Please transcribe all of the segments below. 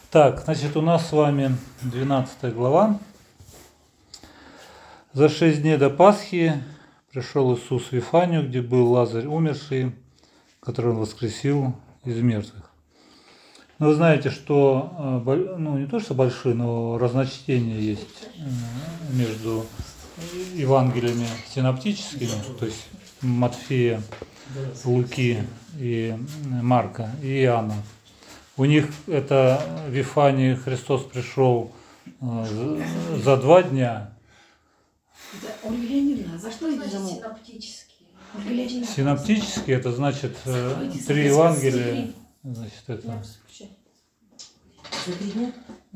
Так, значит, у нас с вами 12 глава. За 6 дней до Пасхи пришел Иисус в Вифанию, где был Лазарь умерший, которого он воскресил из мертвых. Но вы знаете, что, не то что большие, но разночтения есть между Евангелиями синоптическими, то есть Матфея, Луки и Марка и Иоанна. У них это в Вифании Христос пришел за 2 дня. Ольга Леонидовна, за что это значит синоптические? Синоптические это значит 3 Евангелия. Значит, это За 3 дня?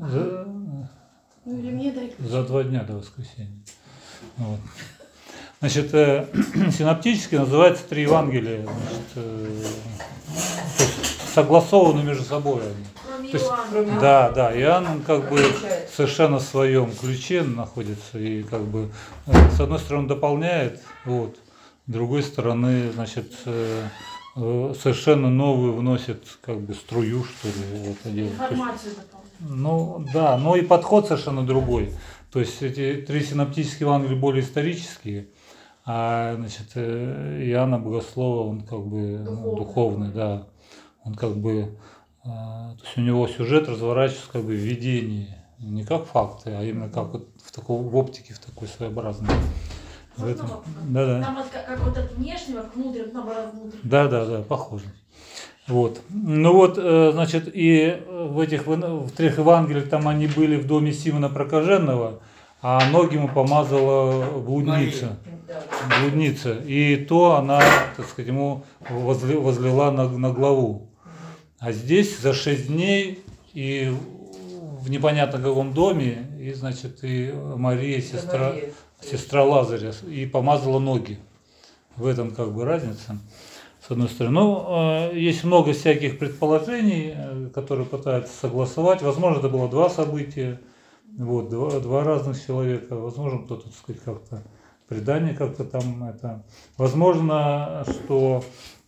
за 2 дня до воскресения. Вот. Значит, синоптически называется 3 Евангелия. Значит, согласованы между собой они. То есть, да, Иоанн, он как бы совершенно в своем ключе находится и как бы с одной стороны дополняет, вот, с другой стороны, значит, совершенно новую вносит как бы струю, что ли, в это дело. Информацию дополняет. Ну да, но и подход совершенно другой. То есть эти 3 синоптические Евангелия более исторические, а значит, Иоанна Богослова, он как бы духовный, да. Он как бы, то есть у него сюжет разворачивается как бы в видении, не как факты, а именно как вот в оптике, в такой своеобразной. Да. Там как вот от внешнего к внутреннему, наоборот, внутреннему. Да, похоже. Вот. Ну вот, значит, и в 3 Евангелиях там они были в доме Симона Прокаженного, а ноги ему помазала блудница. И то она, так сказать, ему возлила на главу. А здесь за 6 дней и в непонятно каком доме, и, значит, и Мария, сестра Лазаря, и помазала ноги. В этом как бы разница, с одной стороны. Но есть много всяких предположений, которые пытаются согласовать. Возможно, это было 2 события, вот, два разных человека. Возможно, кто-то, так сказать, как-то предание как-то там это. Возможно, что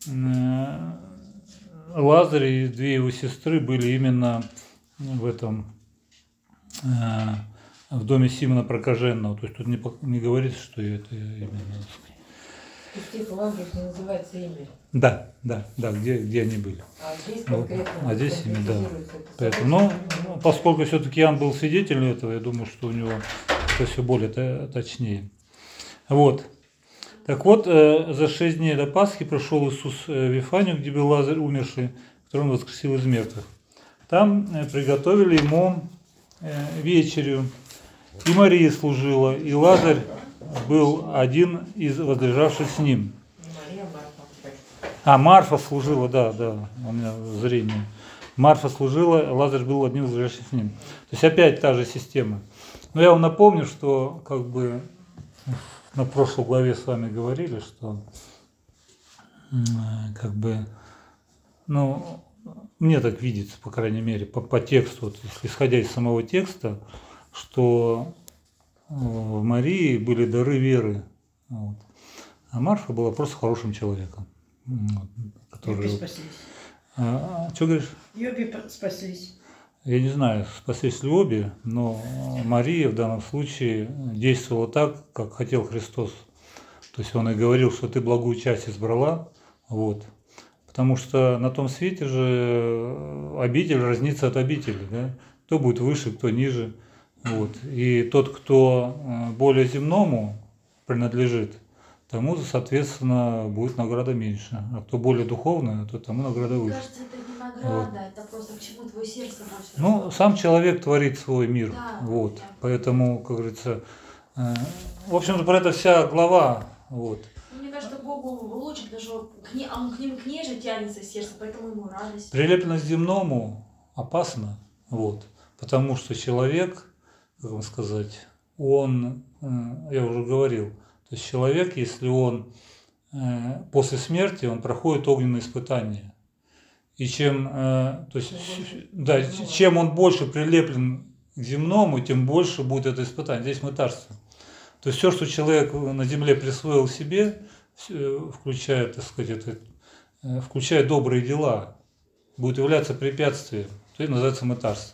Лазарь и 2 его сестры были именно в этом, в доме Симона Прокаженного. То есть тут не говорится, что это именно. То есть в тех Евангелиях не называется имя? Да, где они были. А здесь конкретно? А здесь имя, да. Поэтому, поскольку все-таки Иоанн был свидетелем этого, я думаю, что у него это все более точнее. Вот. Так вот, за 6 дней до Пасхи пришел Иисус в Вифанию, где был Лазарь умерший, которого он воскресил из мертвых. Там приготовили ему вечерю, и Мария служила, и Лазарь был один из возлежавших с ним. Марфа служила, да, у меня зрение. Марфа служила, Лазарь был одним из возлежавших с ним. То есть опять та же система. Но я вам напомню, что как бы на прошлой главе с вами говорили, что как бы, мне так видится, по крайней мере, по тексту, вот, исходя из самого текста, что в Марии были дары веры, вот. А Марфа была просто хорошим человеком. Йоби спаслись. Что говоришь? Йоби спаслись. Я не знаю, спаслись ли обе, но Мария в данном случае действовала так, как хотел Христос. То есть он и говорил, что ты благую часть избрала, вот. Потому что на том свете же обитель разнится от обители, да? Кто будет выше, кто ниже. Вот. И тот, кто более земному принадлежит, тому, соответственно, будет награда меньше. А кто более духовный, то тому награда выше. Кажется, это не награда, это просто к чему твое сердце больше. Сам человек творит свой мир. Да, вот. Да. Поэтому, как говорится, в общем-то, про это вся глава. Вот. Мне кажется, Богу лучше, потому что он к ним к ней же тянется сердце, поэтому ему радость. Прилепленность к земному опасно, вот. Потому что человек, как вам сказать, он, я уже говорил, то есть человек, если он после смерти, он проходит огненные испытания. И чем он больше прилеплен к земному, тем больше будет это испытание. Здесь мытарство. То есть все, что человек на земле присвоил себе, включая, так сказать, включая добрые дела, будет являться препятствием. Это называется мытарство.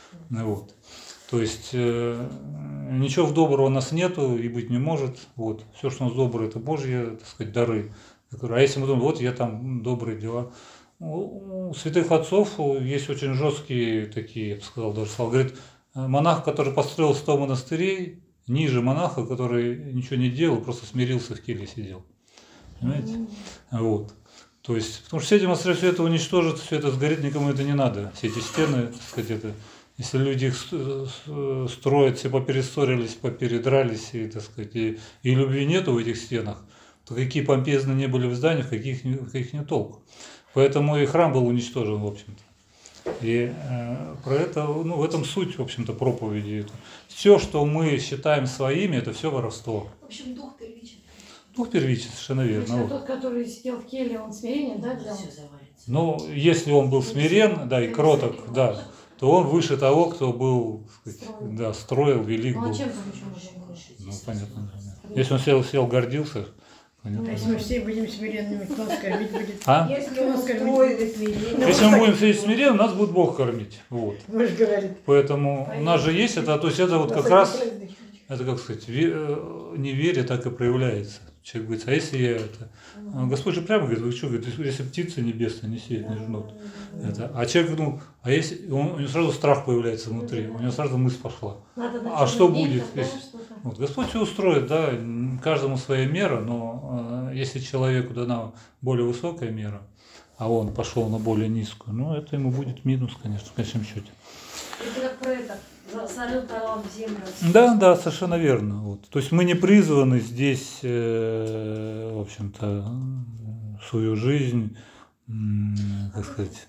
Вот. То есть ничего доброго у нас нету и быть не может. Вот. Все, что у нас доброе, это Божьи, так сказать, дары. А если мы думаем, вот я там добрые дела. У святых отцов есть очень жесткие такие, я бы сказал, даже слова. Говорит, монах, который построил 100 монастырей, ниже монаха, который ничего не делал, просто смирился в келье сидел. Понимаете? Вот. То есть, потому что все эти монастыри все это уничтожат, все это сгорит, никому это не надо. Все эти стены, так сказать, это. Если люди их строят, все поперессорились, попередрались, и, так сказать, и любви нету в этих стенах, то какие помпезные не были в зданиях, каких не толку. Поэтому и храм был уничтожен, в общем-то. И про это, ну, в этом суть, в общем-то, проповеди. Все, что мы считаем своими, это все воровство. В общем, дух первичен. Дух первичен, совершенно верно. Если Вот. тот, который сидел в келье, он смиренен, да, взял? Все завалится. Ну, если он был смирен, да, и кроток, да, то он выше того, кто был, так сказать, да, строил, велик Ну, а был. чем там еще можно было? Ну, понятно. Да. Если он сел, гордился, понятно. Если мы все будем смиренными, кто нас кормить будет? А? Если он строит и смирен. Если мы будем сидеть смиренно, нас будет Бог кормить. Вот. Вы же говорите. Поэтому у нас же есть это, то есть это вот как раз, это, как сказать, неверие так и проявляется. Человек говорит, а если я это... Господь же прямо говорит, вы что, говорит, если птицы небесные не сеют, не жнут. Это. А человек думал, а если... у него сразу страх появляется внутри, у него сразу мысль пошла. А что будет? Вот, Господь все устроит, да, каждому своя мера, но если человеку дана более высокая мера, а он пошел на более низкую, ну, это ему будет минус, конечно, в конечном счете. Это как про это. Зарыл талант в землю. Да, совершенно верно. Вот. То есть мы не призваны здесь, в общем-то, свою жизнь, как сказать,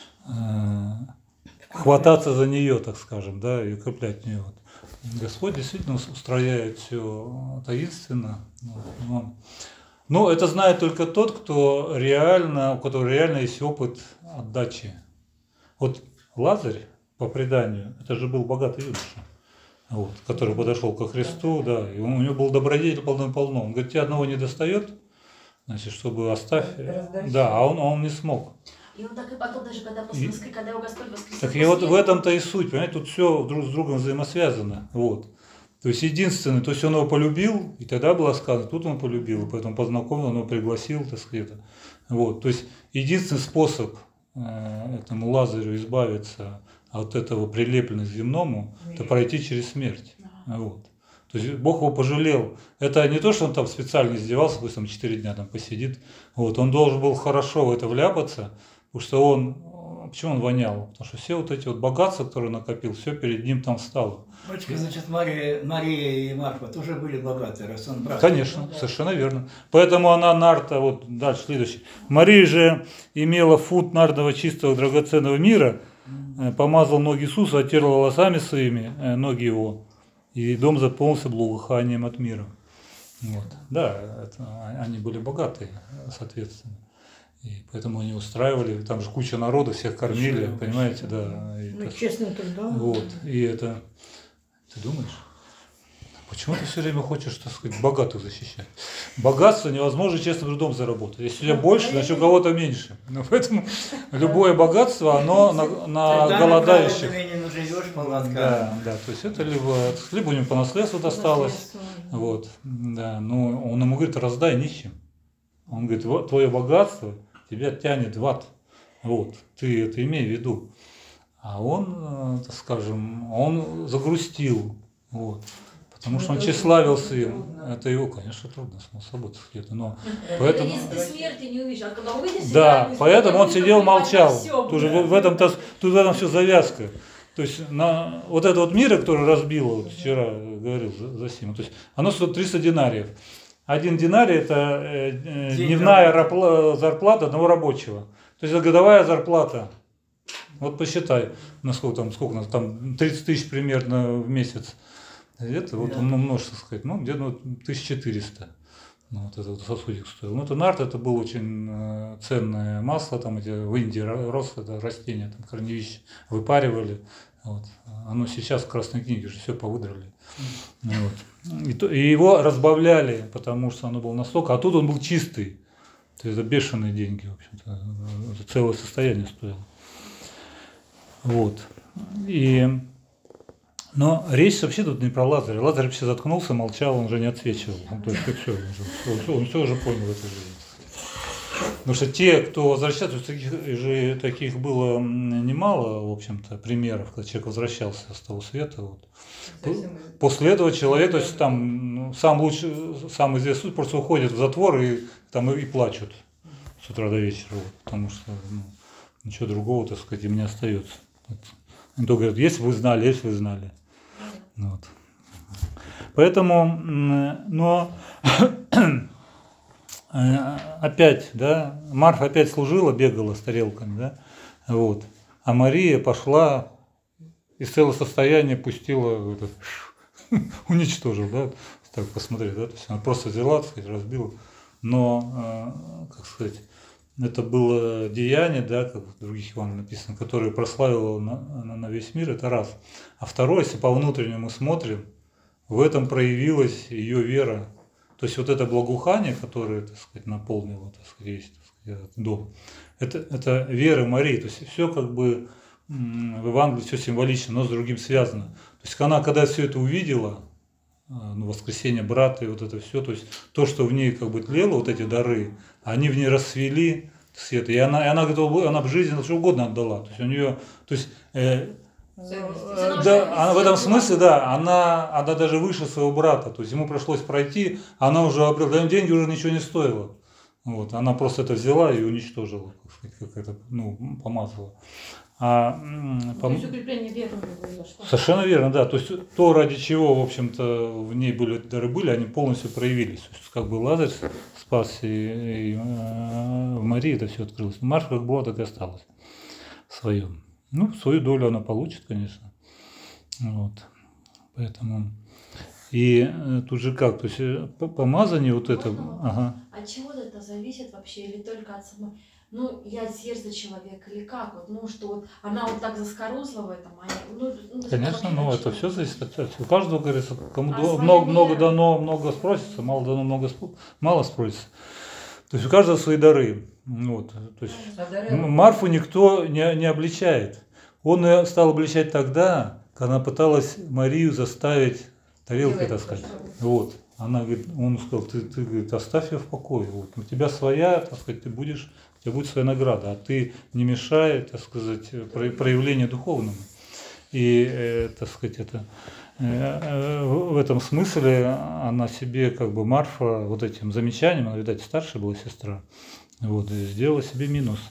хвататься за нее, так скажем, да, и укреплять в нее. Вот. Господь действительно устрояет все таинственно. Вот. Но это знает только тот, кто реально, у которого реально есть опыт отдачи. Вот Лазарь, по преданию, это же был богатый юноша, вот, который подошел ко Христу, да, и у него был добродетель полно. Он говорит, тебе одного не достает, значит, чтобы оставь. Да, а он не смог. И он так и потом, даже когда когда его Господь воскресил. Так и вот в этом-то и суть, понимаете, тут все друг с другом взаимосвязано. Вот. То есть единственное, то есть он его полюбил, и тогда было сказано, тут он полюбил, и поэтому познакомил, он его пригласил, так сказать. Вот. То есть единственный способ этому Лазарю избавиться от этого прилепленности земному, это пройти через смерть. Вот. То есть Бог его пожалел. Это не то, что он там специально издевался, пусть там 4 дня там посидит. Вот. Он должен был хорошо в это вляпаться, потому что он, почему он вонял? Потому что все вот эти вот богатства, которые накопил, все перед ним там стало. Батюшка, значит, Мария и Марфа тоже были богаты, раз он брат. Конечно, совершенно верно. Поэтому она нарта, вот дальше, следующий. Мария же имела фунт нардового чистого драгоценного мира, помазал ноги Иисуса, отер волосами своими ноги его, и дом заполнился благоуханием от мира. Вот. Да, они были богатые, соответственно. И поэтому они устраивали, там же куча народа, всех кормили, понимаете, да. Ну, честным трудом. Вот, и это, ты думаешь, почему ты все время хочешь, так сказать, богатых защищать? Богатство невозможно честным трудом заработать. Если у тебя больше, значит у кого-то меньше. Но поэтому любое богатство, оно на голодающих. Да, то есть это либо у него по наследству досталось, вот, да, но он ему говорит, раздай нищим. Он говорит, вот твое богатство тебя тянет в ад. Вот, ты это имей в виду. А он, так скажем, он загрустил. Вот. Потому что он тщеславился им. Это его, конечно, трудно, само собой, где-то. Но поэтому... Если ты смерти не увидишь, а когда увидишь... Да, поэтому он сидел, молчал. Всё, Тут в этом все завязка. То есть вот это вот мир, который разбило, вот вчера говорил Зосима, то есть оно стоит 300 динариев. 1 динарий – это дневная зарплата одного рабочего. То есть это годовая зарплата. Вот посчитай, насколько там 30 тысяч примерно в месяц. Это вот он умножь, так сказать, ну где-то 1400. Ну, вот этот сосудик стоил. Ну, это нарт, это было очень ценное масло, там эти в Индии росло, это растение, там корневище выпаривали. Вот. Оно сейчас в Красной книге же все повыдрали. Вот. И его разбавляли, потому что оно было настолько, а тут он был чистый. То есть это бешеные деньги, в общем-то, это целое состояние стоило. Вот. Но речь вообще тут не про Лазаря. Лазарь вообще заткнулся, молчал, он уже не отсвечивал. Ну, то есть все, он все уже понял в этой жизни. Потому что те, кто возвращался, таких было немало, в общем-то, примеров, когда человек возвращался с того света. Вот. После этого человек, то есть там сам известный суд просто уходит в затвор и там и плачут с утра до вечера, вот, потому что ничего другого, так сказать, им не остается. Вот. Они только говорят, если бы вы знали, если бы вы знали. Вот. Поэтому, но опять, да, Марфа опять служила, бегала с тарелками, да, вот, а Мария пошла из целого состояния пустила, уничтожила, да, так посмотреть, да, то есть она просто взяла, так сказать, разбила, но, как сказать, это было деяние, да, как в других Евангелиях написано, которое прославило на весь мир, это раз. А второе, если по внутреннему смотрим, в этом проявилась ее вера. То есть вот это благоухание, которое, так сказать, наполнило, так сказать, весь, так сказать, этот дом, это вера Марии. То есть все как бы в Евангелии все символично, но с другим связано. То есть она, когда все это увидела, воскресение брата и вот это все, то есть то, что в ней как бы тлело, вот эти дары, они в ней расцвели свет, и она готова, она в жизни что угодно отдала. То есть у нее, то есть да, она в этом смысле, да, она даже выше своего брата, то есть ему пришлось пройти, она уже обрела, для нее деньги уже ничего не стоило. Вот, она просто это взяла и уничтожила, как это, помазала. То есть укрепление веры произошло. Совершенно верно, да. То есть то, ради чего, в общем-то, в ней дары были, они полностью проявились. То есть как бы Лазарь спас, и в Марии это все открылось. Марфа как была, так и осталась в своем. Свою долю она получит, конечно. Вот. Поэтому. И тут же как, то есть помазание вот это. Ага. От чего это зависит вообще, или только от самой? Я сердце человека, или как? Что вот она вот так заскорузла в этом, Конечно, это все зависит от человека. У каждого, говорится, кому своя много вера. дано, много спросится, мало дано, мало спросится. То есть у каждого свои дары. Вот. То есть Марфу никто не обличает. Он ее стал обличать тогда, когда она пыталась Марию заставить тарелкой таскать. Вот. Он сказал, ты говорит, оставь ее в покое. Вот. У тебя своя, так сказать, у тебя будет своя награда, а ты не мешай, так сказать, проявлению духовному. И, так сказать, в этом смысле она себе, как бы Марфа, вот этим замечанием, она, видать, старшая была сестра, вот, и сделала себе минус.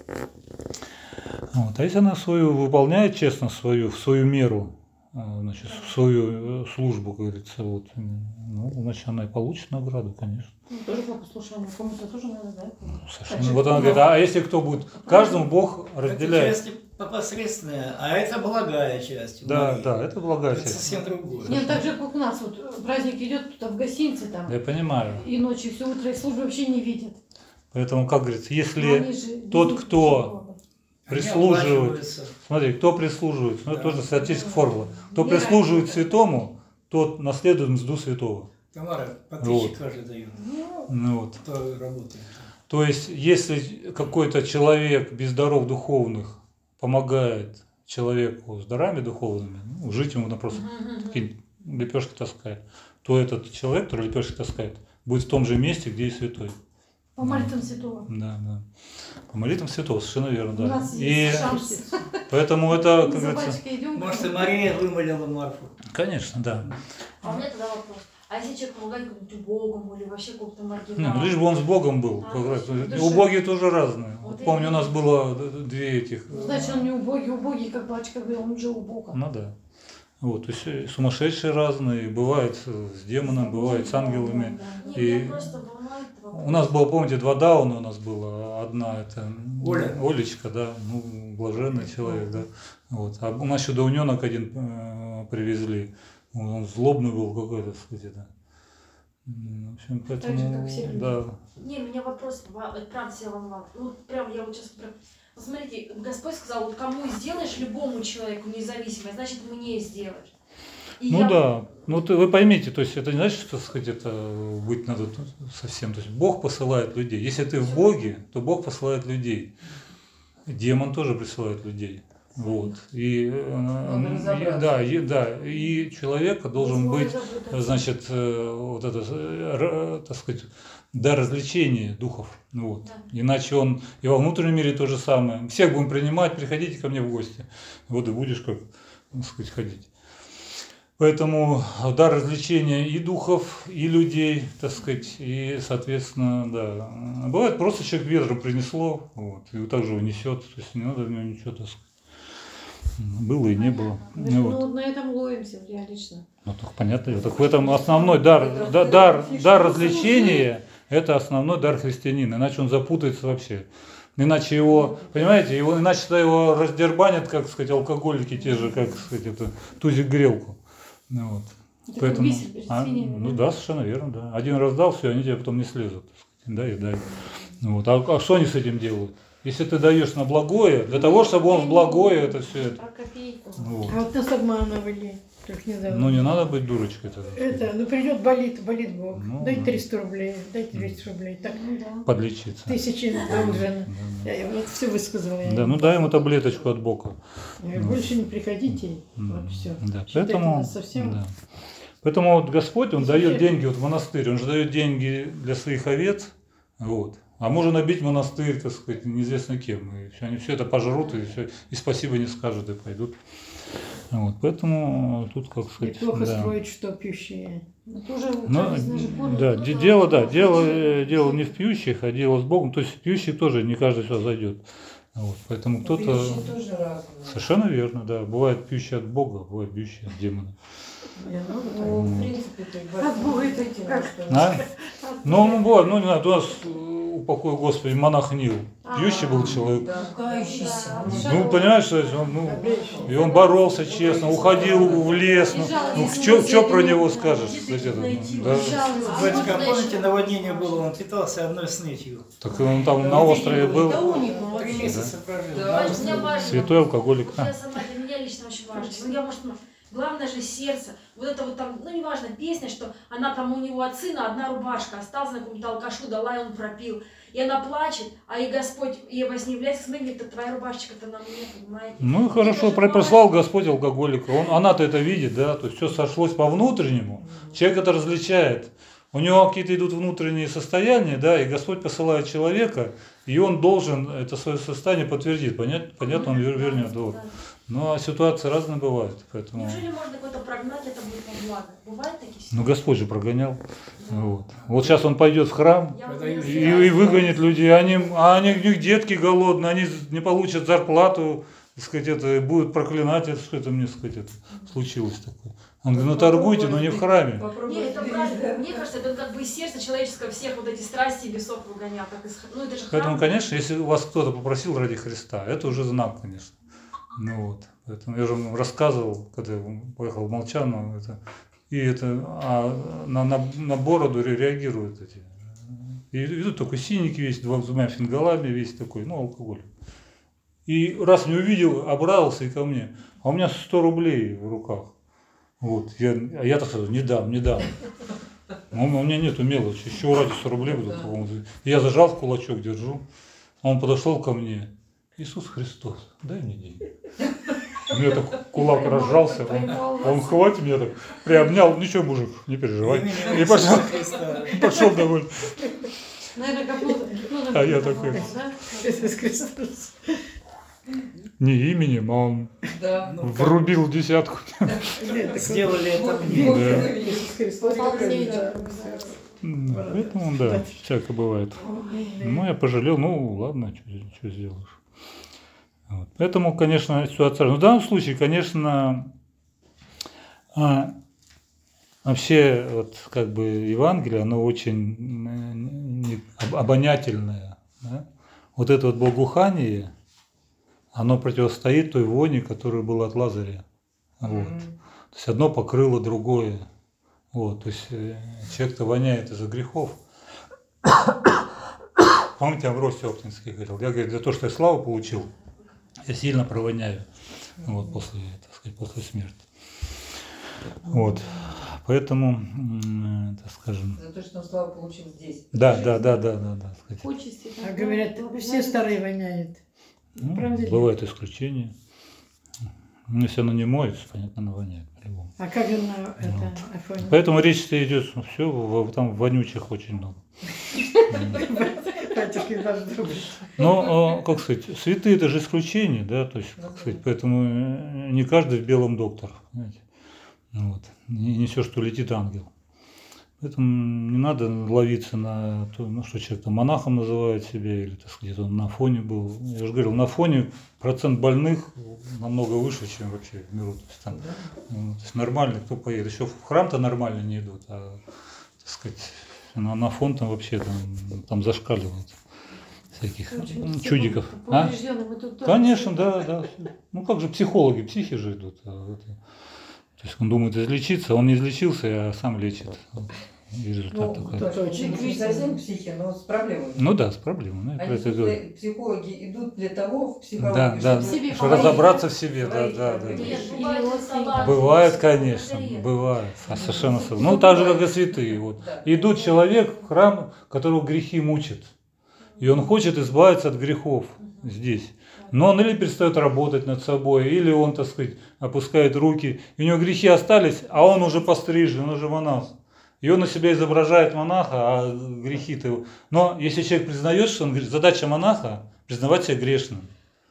Вот. А если она свою выполняет честно в свою меру, значит, в свою службу, как говорится, вот, значит, она и получит награду, конечно. Тоже по послушанию, кому-то тоже надо, да? Совершенно. Вот она говорит, а если кто будет, каждому Бог разделяет. Это часть посредственная, а это благая часть. Да, это благая Это часть. совсем другое. Нет, так же, как у нас, вот праздник идет тут в гостинице там, Я понимаю. и ночью все утро, и службы вообще не видят. Поэтому, как говорится, Но если они же тот, видят кто Бога. прислуживает, оплачиваются. смотри, кто прислуживает, это тоже статическая формула, кто Не прислуживает ради. святому, тот наследует мзду святого. Тамара, по Вот. 1000 каждый дает, Вот. кто работает. То есть, если какой-то человек без даров духовных помогает человеку с дарами духовными, жить ему просто такие лепешки таскает, то этот человек, который лепешки таскает, будет в том же месте, где и святой. По молитвам святого. Да. По молитвам святого, совершенно верно, У да. нас И есть шанс. поэтому это, Мы как за говорится, батюшкой идем. Может, и Мария вымолила Марфу. конечно, да. А у меня тогда вопрос. А если человек помогает какому-то убогому или вообще какому-то маргиналу? Лишь бы он с Богом был. А, как раз. душа. Убогие тоже разные. Вот Помню, у нас именно. было две этих. Значит, он не убогий, как батюшка говорил, он уже у Бога. Ну да. Вот, то есть сумасшедшие разные, бывает с демоном, бывает с ангелами. Не, И меня просто волнует вопрос. у нас было, помните, 2 дауна у нас было. Одна это Оля. Олечка, да, блаженный человек, да. Вот. А у нас еще дауненок один привезли. Он злобный был какой-то, кстати, да. В общем, Так же, как все люди. да. Не, у меня вопрос, это правда себя волновал. Прям я вот сейчас прям... Посмотрите, Господь сказал, вот кому сделаешь, любому человеку независимо, значит, мне сделаешь. И Ну я- да, вы поймите, то есть это не значит, что, так сказать, это быть надо совсем. То есть Бог посылает людей. Если ты в Боге, то Бог посылает людей. Демон тоже присылает людей. Вот. И, Надо разобраться. да, и человека должен быть, значит, вот это, так сказать, дар развлечения духов. Вот. Да. Иначе он и во внутреннем мире то же самое. Всех будем принимать, приходите ко мне в гости. Вот и будешь, как, так сказать, ходить. Поэтому дар развлечения и духов, и людей, так сказать, и, соответственно, да. Бывает, просто человек ветром принесло, вот, и вот так же унесет, то есть не надо в него ничего, так сказать. Было и не было. Мы Ну, вот вот. на этом ловимся, я лично. Ну, так понятно. Так в этом основной дар развлечения, это основной дар христианина, иначе он запутается вообще. Иначе его, понимаете, иначе его раздербанят, как сказать, алкоголики те же, как сказать, это тузик грелку. Ну, вот. Это Поэтому, как бисер перед свиньями, ну да? да, совершенно верно, да. Один раз дал, все, они тебя потом не слезут. Да, и дай. Вот. А что они с этим делают? Если ты даешь на благое, для того, чтобы он в благое это все это. Про копейку. Вот. А вот нас обманывали. Только недавно. Ну не надо быть дурочкой тогда. Это, ну придет, болит Бог. Ну, Дай да. 300 рублей, дай 200 рублей. Так, Ну да. Подлечиться. тысячи должен. Я вот все высказала. Да, ну дай ему таблеточку от бока. Я говорю, больше не приходите. Вот все. Да, Считайте поэтому, нас совсем. да. Поэтому вот Господь, Он Слушай, дает деньги вот в монастырь, Он же дает деньги для своих овец, вот. А можно набить монастырь, так сказать, неизвестно кем. И все, они все это пожрут, и, все, и спасибо не скажут, и пойдут. Вот. Поэтому тут, как сказать, Неплохо да. строить, что пьющие. Это уже Ну, жизнь же понял, да, кто-то дело не в пьющих, а дело с Богом. То есть в пьющих тоже не каждый сюда зайдет. Вот. Поэтому кто-то... Пьющие тоже разные. Совершенно верно, да. Бывает пьющий от Бога, бывает пьющий от демона. Я много Ну, так. в принципе, ты От Бога это как? А? Ну, бывает, ну не знаю, у нас, упокой Господи, монах Нил. Пьющий был человек. Да, кающийся. Да. Ну, понимаешь, что это, ну, и он боролся честно, уходил в лес. Ну, что про него скажешь? Кстати, это, ну, да. Батюшка, а помните, наводнение было, он питался одной снытью. Так он там на острове был. Да у них 3 молодцы. месяца прожил. Да. Для меня важно. Святой алкоголик. Я сама, для меня лично очень важно. Ну, я, может, главное же сердце. Вот это вот там, ну, неважно, песня, что она там у него от сына одна рубашка осталась на каком-то алкашу, дала, и он пропил. И она плачет, а и Господь ей во сне является, смотри, это твоя рубашечка-то на мне, понимаете? Ну и хорошо, прислал Господь алкоголика. Она-то это видит, да, то есть все сошлось по внутреннему. Человек это различает. У него какие-то идут внутренние состояния, да, и Господь посылает человека, и он должен это свое состояние подтвердить. Понятно, он вернет. Вот. Да. Ну, а ситуации разные бывают, поэтому... Неужели можно кого-то прогнать, это будет во благо? Бывают такие ситуации? Ну, Господь же прогонял. Вот сейчас он пойдет в храм Я вот И- и выгонит людей, у них детки голодные, они не получат зарплату, так сказать, это, и будут проклинать, это, что это мне, сказать, это случилось такое. Он говорит, ну торгуйте, но не в храме. Не, это правильно. Мне кажется, это как бы из сердца человеческого всех вот эти страсти и бесов выгонял. Как из... Ну, это же храм. Поэтому, конечно, если вас кто-то попросил ради Христа, это уже знак, конечно. Ну вот. Поэтому я же вам рассказывал, когда я поехал в Молчаново, это, и это, на бороду реагируют эти. И идут такой синяки весь, двумя фингалами весь такой, ну, алкоголь. И раз не увидел, обрадовался и ко мне. А у меня 100 рублей в руках. Вот. Я так сказал, не дам. У меня нету мелочи, еще ради 100 рублей буду. Я зажал в кулачок, держу. А он подошел ко мне. Иисус Христос, дай мне деньги. У меня так кулак разжался, он хватит меня так, приобнял, ничего, мужик, не переживай. И пошел довольно. Наверное, копнул. А я такой. Да? Иисус Христос. Не именем, а он Да. врубил десятку. Сделали это мне. Да. Иисус Христос. Полтинничек. Да, поэтому, да, всякое бывает. Ну, я пожалел, ну, ладно, что сделаешь. Вот. Поэтому, конечно, ситуация... Но в данном случае, конечно, вообще, вот, как бы, Евангелие, оно очень обонятельное. Да? Вот это вот благоухание, оно противостоит той вони, которая была от Лазаря. Вот. То есть одно покрыло другое. Вот, то есть человек-то воняет из-за грехов. Помните, Амвросий Оптинский говорил, я, говорит, за то, что я славу получил, я сильно провоняю, вот, после, так сказать, после смерти. Вот, поэтому, так скажем... За то, что он славу получил здесь. Да, сказать. Почести. А говорят, все старые воняют. Ну, Правда ли? бывают исключения. Ну, если оно не моется, понятно, оно воняет по-любому. А как же на это айфоне? Поэтому речь-то идет, все, там вонючих очень много. Батюшки должны быть. Но, как сказать, святые это же исключение, да, то есть, как сказать, поэтому не каждый в белом доктор, понимаете? Вот. Не все, что летит ангел. Поэтому не надо ловиться на то, ну, что человек там монахом называет себя, или, так сказать, он на фоне был. Я же говорил, на фоне процент больных намного выше, чем вообще в миру. То есть, там, ну, то есть нормально, кто поедет. Еще в храм-то нормально не идут, а, так сказать, на фон там вообще там зашкаливают всяких чудиков. А? Поврежденным мы тут тоже. Конечно, да. Ну как же психологи, психи же идут. То есть он думает излечиться, он не излечился, а сам лечит. И результат такой. Не совсем психи, но с проблемами. Ну да, с проблемой. Ну, Они, это говорю. психологи, идут для того в психологии, Да, чтобы себе что помогли. разобраться в себе, Свои да. проблемы. Нет, Или бывает, родственникам. это Бывает, ладно, конечно, это редко. бывает. Совершенно. Ну так же, как и святые. Вот. Да. Идут человек в храм, которого грехи мучат. И он хочет избавиться от грехов здесь. Но он или перестает работать над собой, или он, так сказать, опускает руки. И у него грехи остались, а он уже пострижен, он уже монах. И он на себя изображает монаха, а грехи-то... Но если человек признает, что он говорит, задача монаха – признавать себя грешным.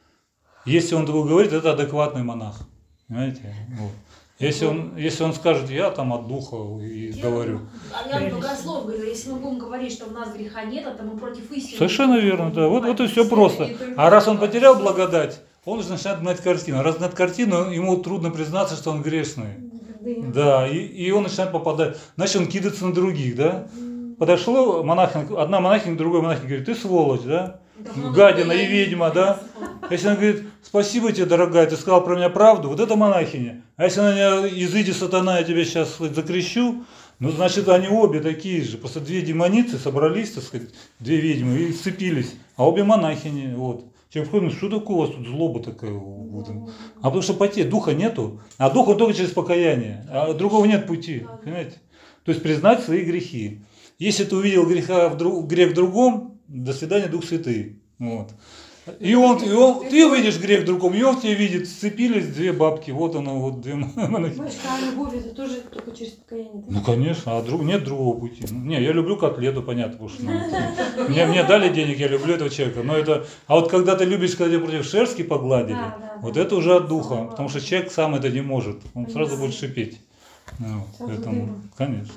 Если он такое говорит, это адекватный монах. Понимаете? Вот. Если он скажет, я там от духа и говорю. Я богослов говорю, если мы будем говорить, что у нас греха нет, то мы против истины. Совершенно верно, да. Вот и все просто. А раз он потерял благодать, он уже начинает гнать картину. А раз гнать картину, ему трудно признаться, что он грешный. Да, и он начинает попадать. Значит, он кидается на других, да? Подошло одна монахиня к другой монахине говорит, ты сволочь, да? Гадина и ведьма, да? Если она говорит, спасибо тебе, дорогая, ты сказал про меня правду, вот это монахиня. А если она меня, изыди, сатана, я тебя сейчас закрещу, ну, значит, они обе такие же. Просто две демоницы собрались, так сказать, две ведьмы, и сцепились. А обе монахини, вот. Человек входит, что такое у вас тут злоба такая? Вот. А потому что потерь, духа нету. А дух он только через покаяние. А другого нет пути. Понимаете? То есть признать свои грехи. Если ты увидел грех в другом, до свидания, Дух Святый. Вот. И ты увидишь грех в другом, и он тебя видит, сцепились две бабки, вот оно, вот две монахи. Мышка, а любовь это тоже только через покаяние. Ну конечно, а нет другого пути. Не, я люблю котлету, понятно, потому что мне дали денег, я люблю этого человека. Но это, а вот когда ты любишь, когда тебя против шерстки погладили, вот это уже от духа, потому что человек сам это не может, он сразу будет шипеть. Ну, вот, поэтому, конечно.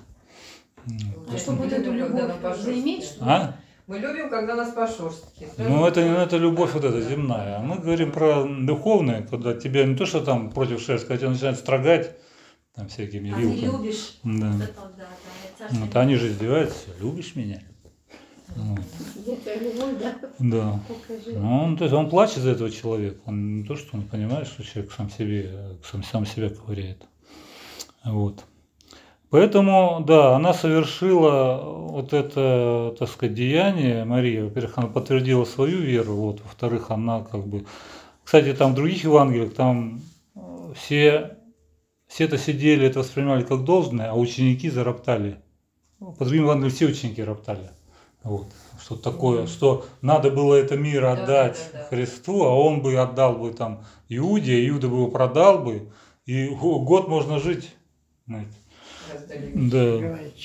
А чтобы вот эту любовь заиметь, что А? Мы любим, когда нас по-шорстке. Ну, это любовь вот эта земная. А мы говорим про духовное, когда тебя не то, что там против шерсти, когда тебя начинают строгать там всякими А ты вилками. любишь. Да. Вот это вот, да, это Вот они же издеваются, любишь меня? Вот. это любовь, да? Да. Покажи. Ну, то есть он плачет за этого человека. Он не то, что он понимает, что человек сам себя ковыряет. Вот. Поэтому, да, она совершила вот это, так сказать, деяние, Мария. Во-первых, она подтвердила свою веру, вот. Во-вторых, она как бы... Кстати, там в других Евангелиях, там все-то сидели, это воспринимали как должное, а ученики зароптали. По другим Евангелиям все ученики роптали. Вот. Что такое, что надо было это мир отдать Христу, а он бы отдал бы там Иуде, а Иуда бы его продал бы, и год можно жить. Знаете. Да.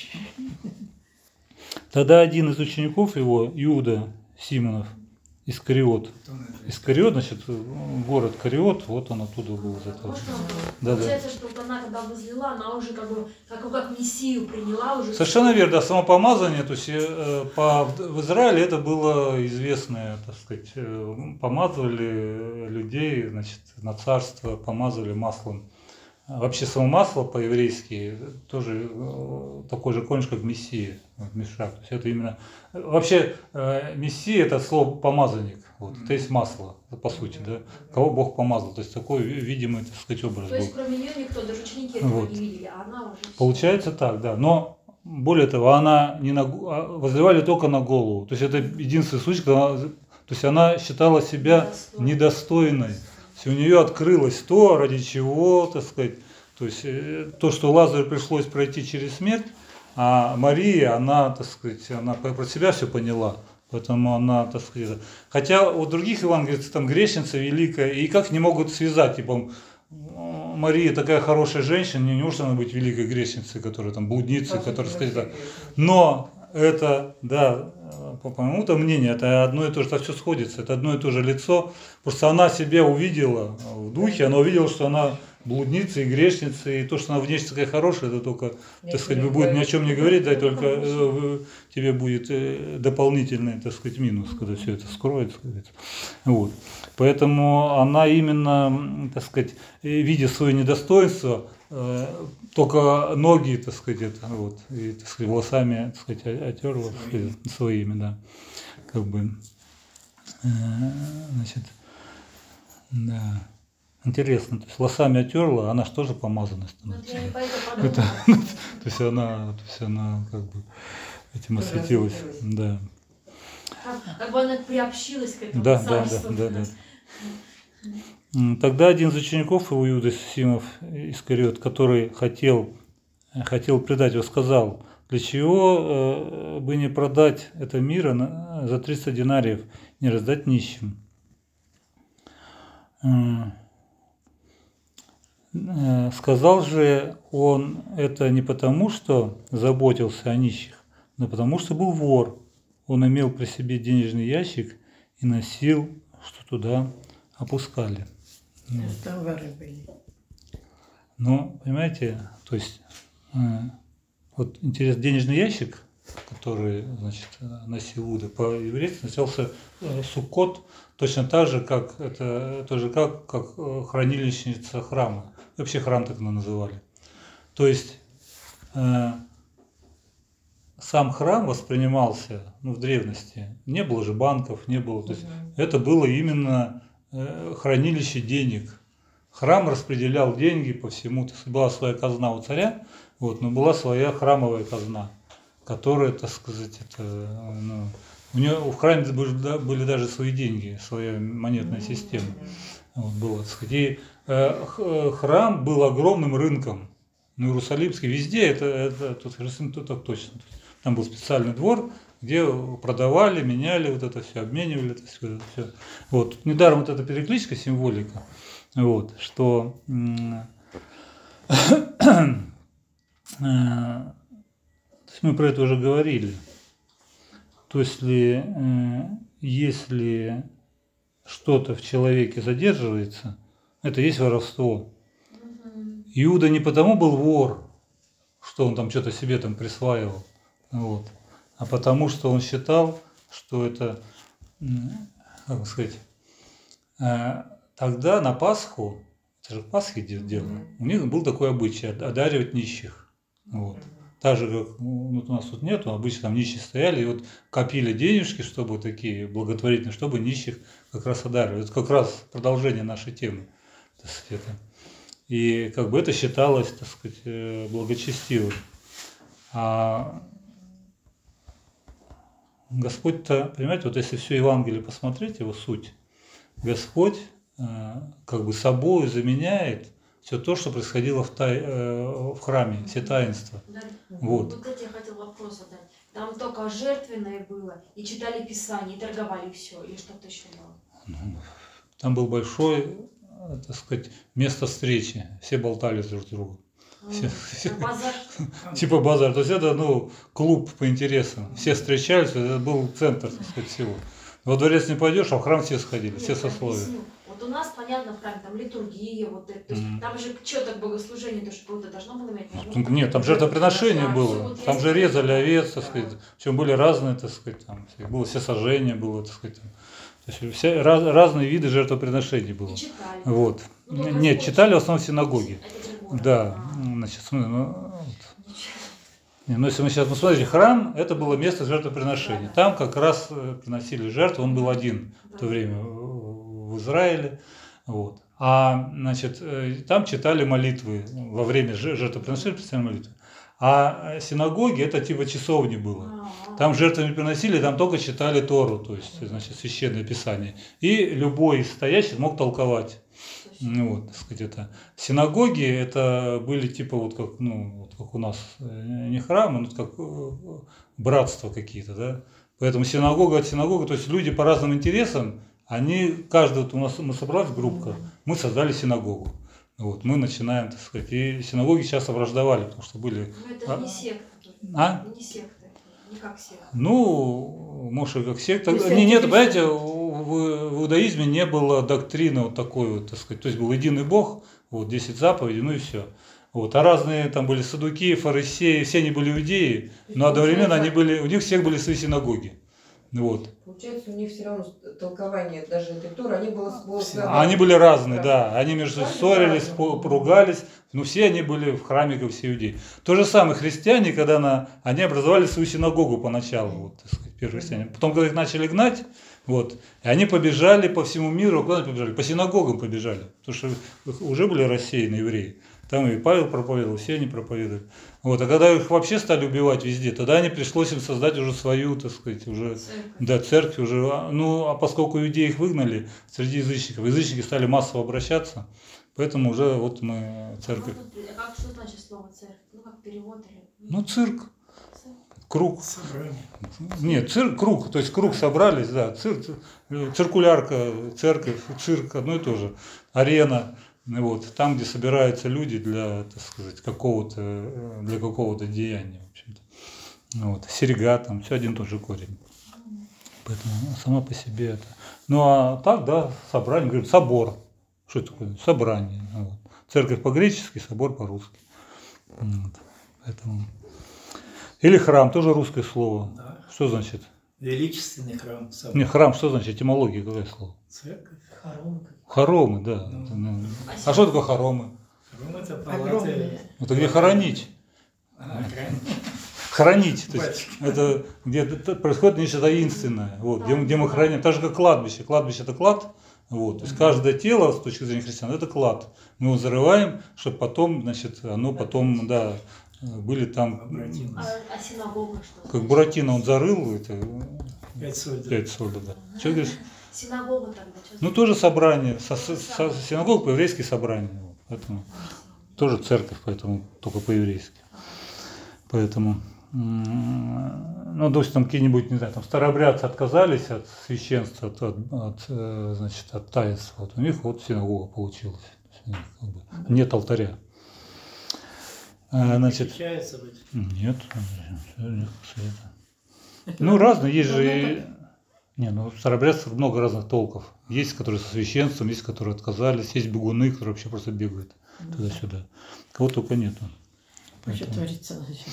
Тогда один из учеников его, Иуда Симонов, Искариот, значит, город Кариот, вот он оттуда был из этого. Да. Получается, что вот она когда возлила, она уже как мессию приняла уже. Совершенно верно, да, самопомазание, то есть в Израиле это было известное, так сказать, помазывали людей, значит, на царство, помазывали маслом. Вообще само масло по-еврейски тоже такой же конч, как Мессия, Мишак. То есть это именно... Вообще Мессия это слово помазанник, вот, это есть масло, по сути, да, кого Бог помазал. То есть такой видимый, так сказать, образ То есть был. кроме нее никто, даже ученики этого Вот. не видели, а она уже... Получается так, да. Но более того, она не возливали только на голову. То есть это единственный случай, когда то есть она считала себя недостойной. У нее открылось то, ради чего, так сказать, то есть то, что Лазарю пришлось пройти через смерть, а Мария, она, так сказать, она про себя все поняла, поэтому она, так сказать, хотя у других евангелий там грешница великая, и как не могут связать, типа, Мария такая хорошая женщина, не может она быть великой грешницей, которая там блудницей, которая, сказать, так. Но это, да, по моему-то мнению, это одно и то же, это все сходится, это одно и то же лицо. Просто она себя увидела в духе, она увидела, что она блудница и грешница, и то, что она внешне такая хорошая, это только, так сказать, будет ни о чем не говорить, да, и только тебе будет дополнительный, так сказать, минус, когда все это скроется. Вот. Поэтому она именно, так сказать, видя свое недостоинство, только ноги, так сказать, это, вот, и, так сказать, волосами, так сказать, отерла, так сказать, своими, да, как бы, значит, да. Интересно, то есть волосами отерла, она же тоже помазанная становится. Вот я и поэтому подумала. То есть она как бы этим осветилась. Да. Как бы она приобщилась к этому Да. царству. Тогда один из учеников его, Иуда Симов Искариот, который хотел предать его, сказал: для чего бы не продать это мира за 300 динариев, не раздать нищим? Сказал же он это не потому, что заботился о нищих, но потому, что был вор. Он имел при себе денежный ящик и носил, что туда опускали. Там воры были. Но, понимаете, то есть, вот интересно, денежный ящик, который, значит, носил Иуда, по-еврейски назывался суккот, точно так же, как это тоже как хранилищница храма. Вообще храм так называли. То есть сам храм воспринимался, в древности, не было же банков, не было, то есть это было именно хранилище денег. Храм распределял деньги по всему, то есть была своя казна у царя, вот, но была своя храмовая казна, которая, так сказать, у нее в храме были даже свои деньги, своя монетная система. Вот, было, так сказать. И храм был огромным рынком. Иерусалимский, везде это тут так точно. Там был специальный двор, где продавали, меняли вот это все, обменивали это все. Вот. Тут недаром вот эта перекличка, символика, вот, что мы про это уже говорили. То есть, если что-то в человеке задерживается, это есть воровство. Иуда не потому был вор, что он там что-то себе там присваивал, вот, а потому что он считал, что это, как сказать, тогда на Пасху, это же Пасхи дело, у них был такой обычай одаривать нищих. Вот. Так же, как у нас тут нету, обычно там нищие стояли и вот копили денежки, чтобы такие благотворительные, чтобы нищих как раз одаривать. Это как раз продолжение нашей темы. Так сказать, и как бы это считалось, так сказать, благочестивым. А Господь-то, понимаете, вот если все Евангелие посмотреть, его суть, Господь как бы собой заменяет все то, что происходило в храме, все таинства. Да. Вот. Вот это я хотела вопрос задать. Там только жертвенное было, и читали Писание, и торговали все, или что-то еще было? Там был большой, так сказать, место встречи. Все болтали друг с другом. Базар. Типа базар. То есть это, клуб по интересам. Все встречались, это был центр, так сказать, всего. Во дворец не пойдешь, а в храм все сходили, все сословия. Вот у нас, понятно, в храме там литургия, вот это. То есть там же что так богослужение, то что это должно было иметь? Нет, там жертвоприношение было. Там же резали овец, так сказать. Причем были разные, так сказать, там было всесожжение, было, так сказать. То есть разные виды жертвоприношений было. И читали. Вот. Нет, читали в основном в синагоге. Да, значит, смотри, но если мы сейчас посмотрите, храм, это было место жертвоприношения. Там как раз приносили жертву, он был один в то время в Израиле. Вот. А, значит, там читали молитвы во время жертвоприношения, читали молитвы. А синагоги это типа часовни было. Там жертвы не приносили, там только читали Тору, то есть, значит, священное писание. И любой стоящий мог толковать. Вот, так сказать, это. Синагоги это были типа вот как у нас не храмы, но как братства какие-то, да. Поэтому синагога от синагога, то есть люди по разным интересам, они, каждый, вот у нас мы собрались группа, мы создали синагогу. Вот, мы начинаем, так сказать, и синагоги сейчас образовали, потому что были... Ну это же не секта. А? Не секта. Не как секта. Ну, может, и как секта. Ну, Нет, секта, понимаете, в иудаизме не было доктрины вот такой вот, так сказать. То есть был единый Бог, вот 10 заповедей, ну и все. Вот. А разные там были саддукеи, фарисеи, все они были иудеи, но одновременно они были, у них всех были свои синагоги. Вот. Получается, у них все равно толкование даже этой Торы, они было А они были разные, да. Они между собой ссорились, поругались, но все они были в храме, как все иудеи. То же самое христиане, когда они образовали свою синагогу поначалу, вот, так сказать, первые христиане. Потом, когда их начали гнать, вот, и они побежали по всему миру, куда они побежали? По синагогам побежали, потому что уже были рассеяны евреи. Там и Павел проповедовал, все они проповедовали. Вот. А когда их вообще стали убивать везде, тогда они пришлось им создать уже свою, так сказать, уже, да, церковь уже. Ну, а поскольку иудеи их выгнали среди язычников, язычники стали массово обращаться, поэтому уже вот мы церковь. А как, что значит слово церковь? Ну, как перевод или... Ну, цирк, круг. Собрание. Нет, цирк, круг, то есть круг собрались, да, циркулярка, церковь, цирк, одно и то же, арена. Вот, там, где собираются люди для, так сказать, для какого-то деяния, в общем-то. Вот, серьга, там, все один и тот же корень. Поэтому само по себе это. Ну, а так, да, собрание, говорит, собор. Что это такое? Собрание. Вот. Церковь по-гречески, собор по-русски. Вот. Поэтому. Или храм, тоже русское слово. Да. Что значит? Величественный храм. Не, храм, что значит? Этимология, какое слово? Церковь. Хоромы, да. Ну. А что такое хоромы? Храм это палаты. Огромные. Это где хоронить. Храм. Хоронить. То есть это где происходит нечто таинственное. Вот, где мы храним. Так же, как кладбище. Кладбище это клад. Вот, то есть каждое тело, с точки зрения христиан, это клад. Мы его зарываем, чтобы потом, значит, оно потом, да, были там. А синагога что? Как Буратино он зарыл, это 5 сольдов. 5 сольдов, да. Что говоришь? Синагога тогда. Что Ну, тоже собрание. Синагога по-еврейски собрание. Вот, поэтому тоже церковь, поэтому только по-еврейски. Поэтому, ну, допустим, там какие-нибудь, не знаю, там старообрядцы отказались от священства, значит, от таинства. Вот у них вот синагога получилась. Как бы нет алтаря. Значит, Отличается быть. нет. Ну, разные, есть же. Не, ну в старообрядцах много разных толков. Есть, которые со священством, есть, которые отказались, есть бегуны, которые вообще просто бегают туда-сюда. Кого только нету. Что творится значит?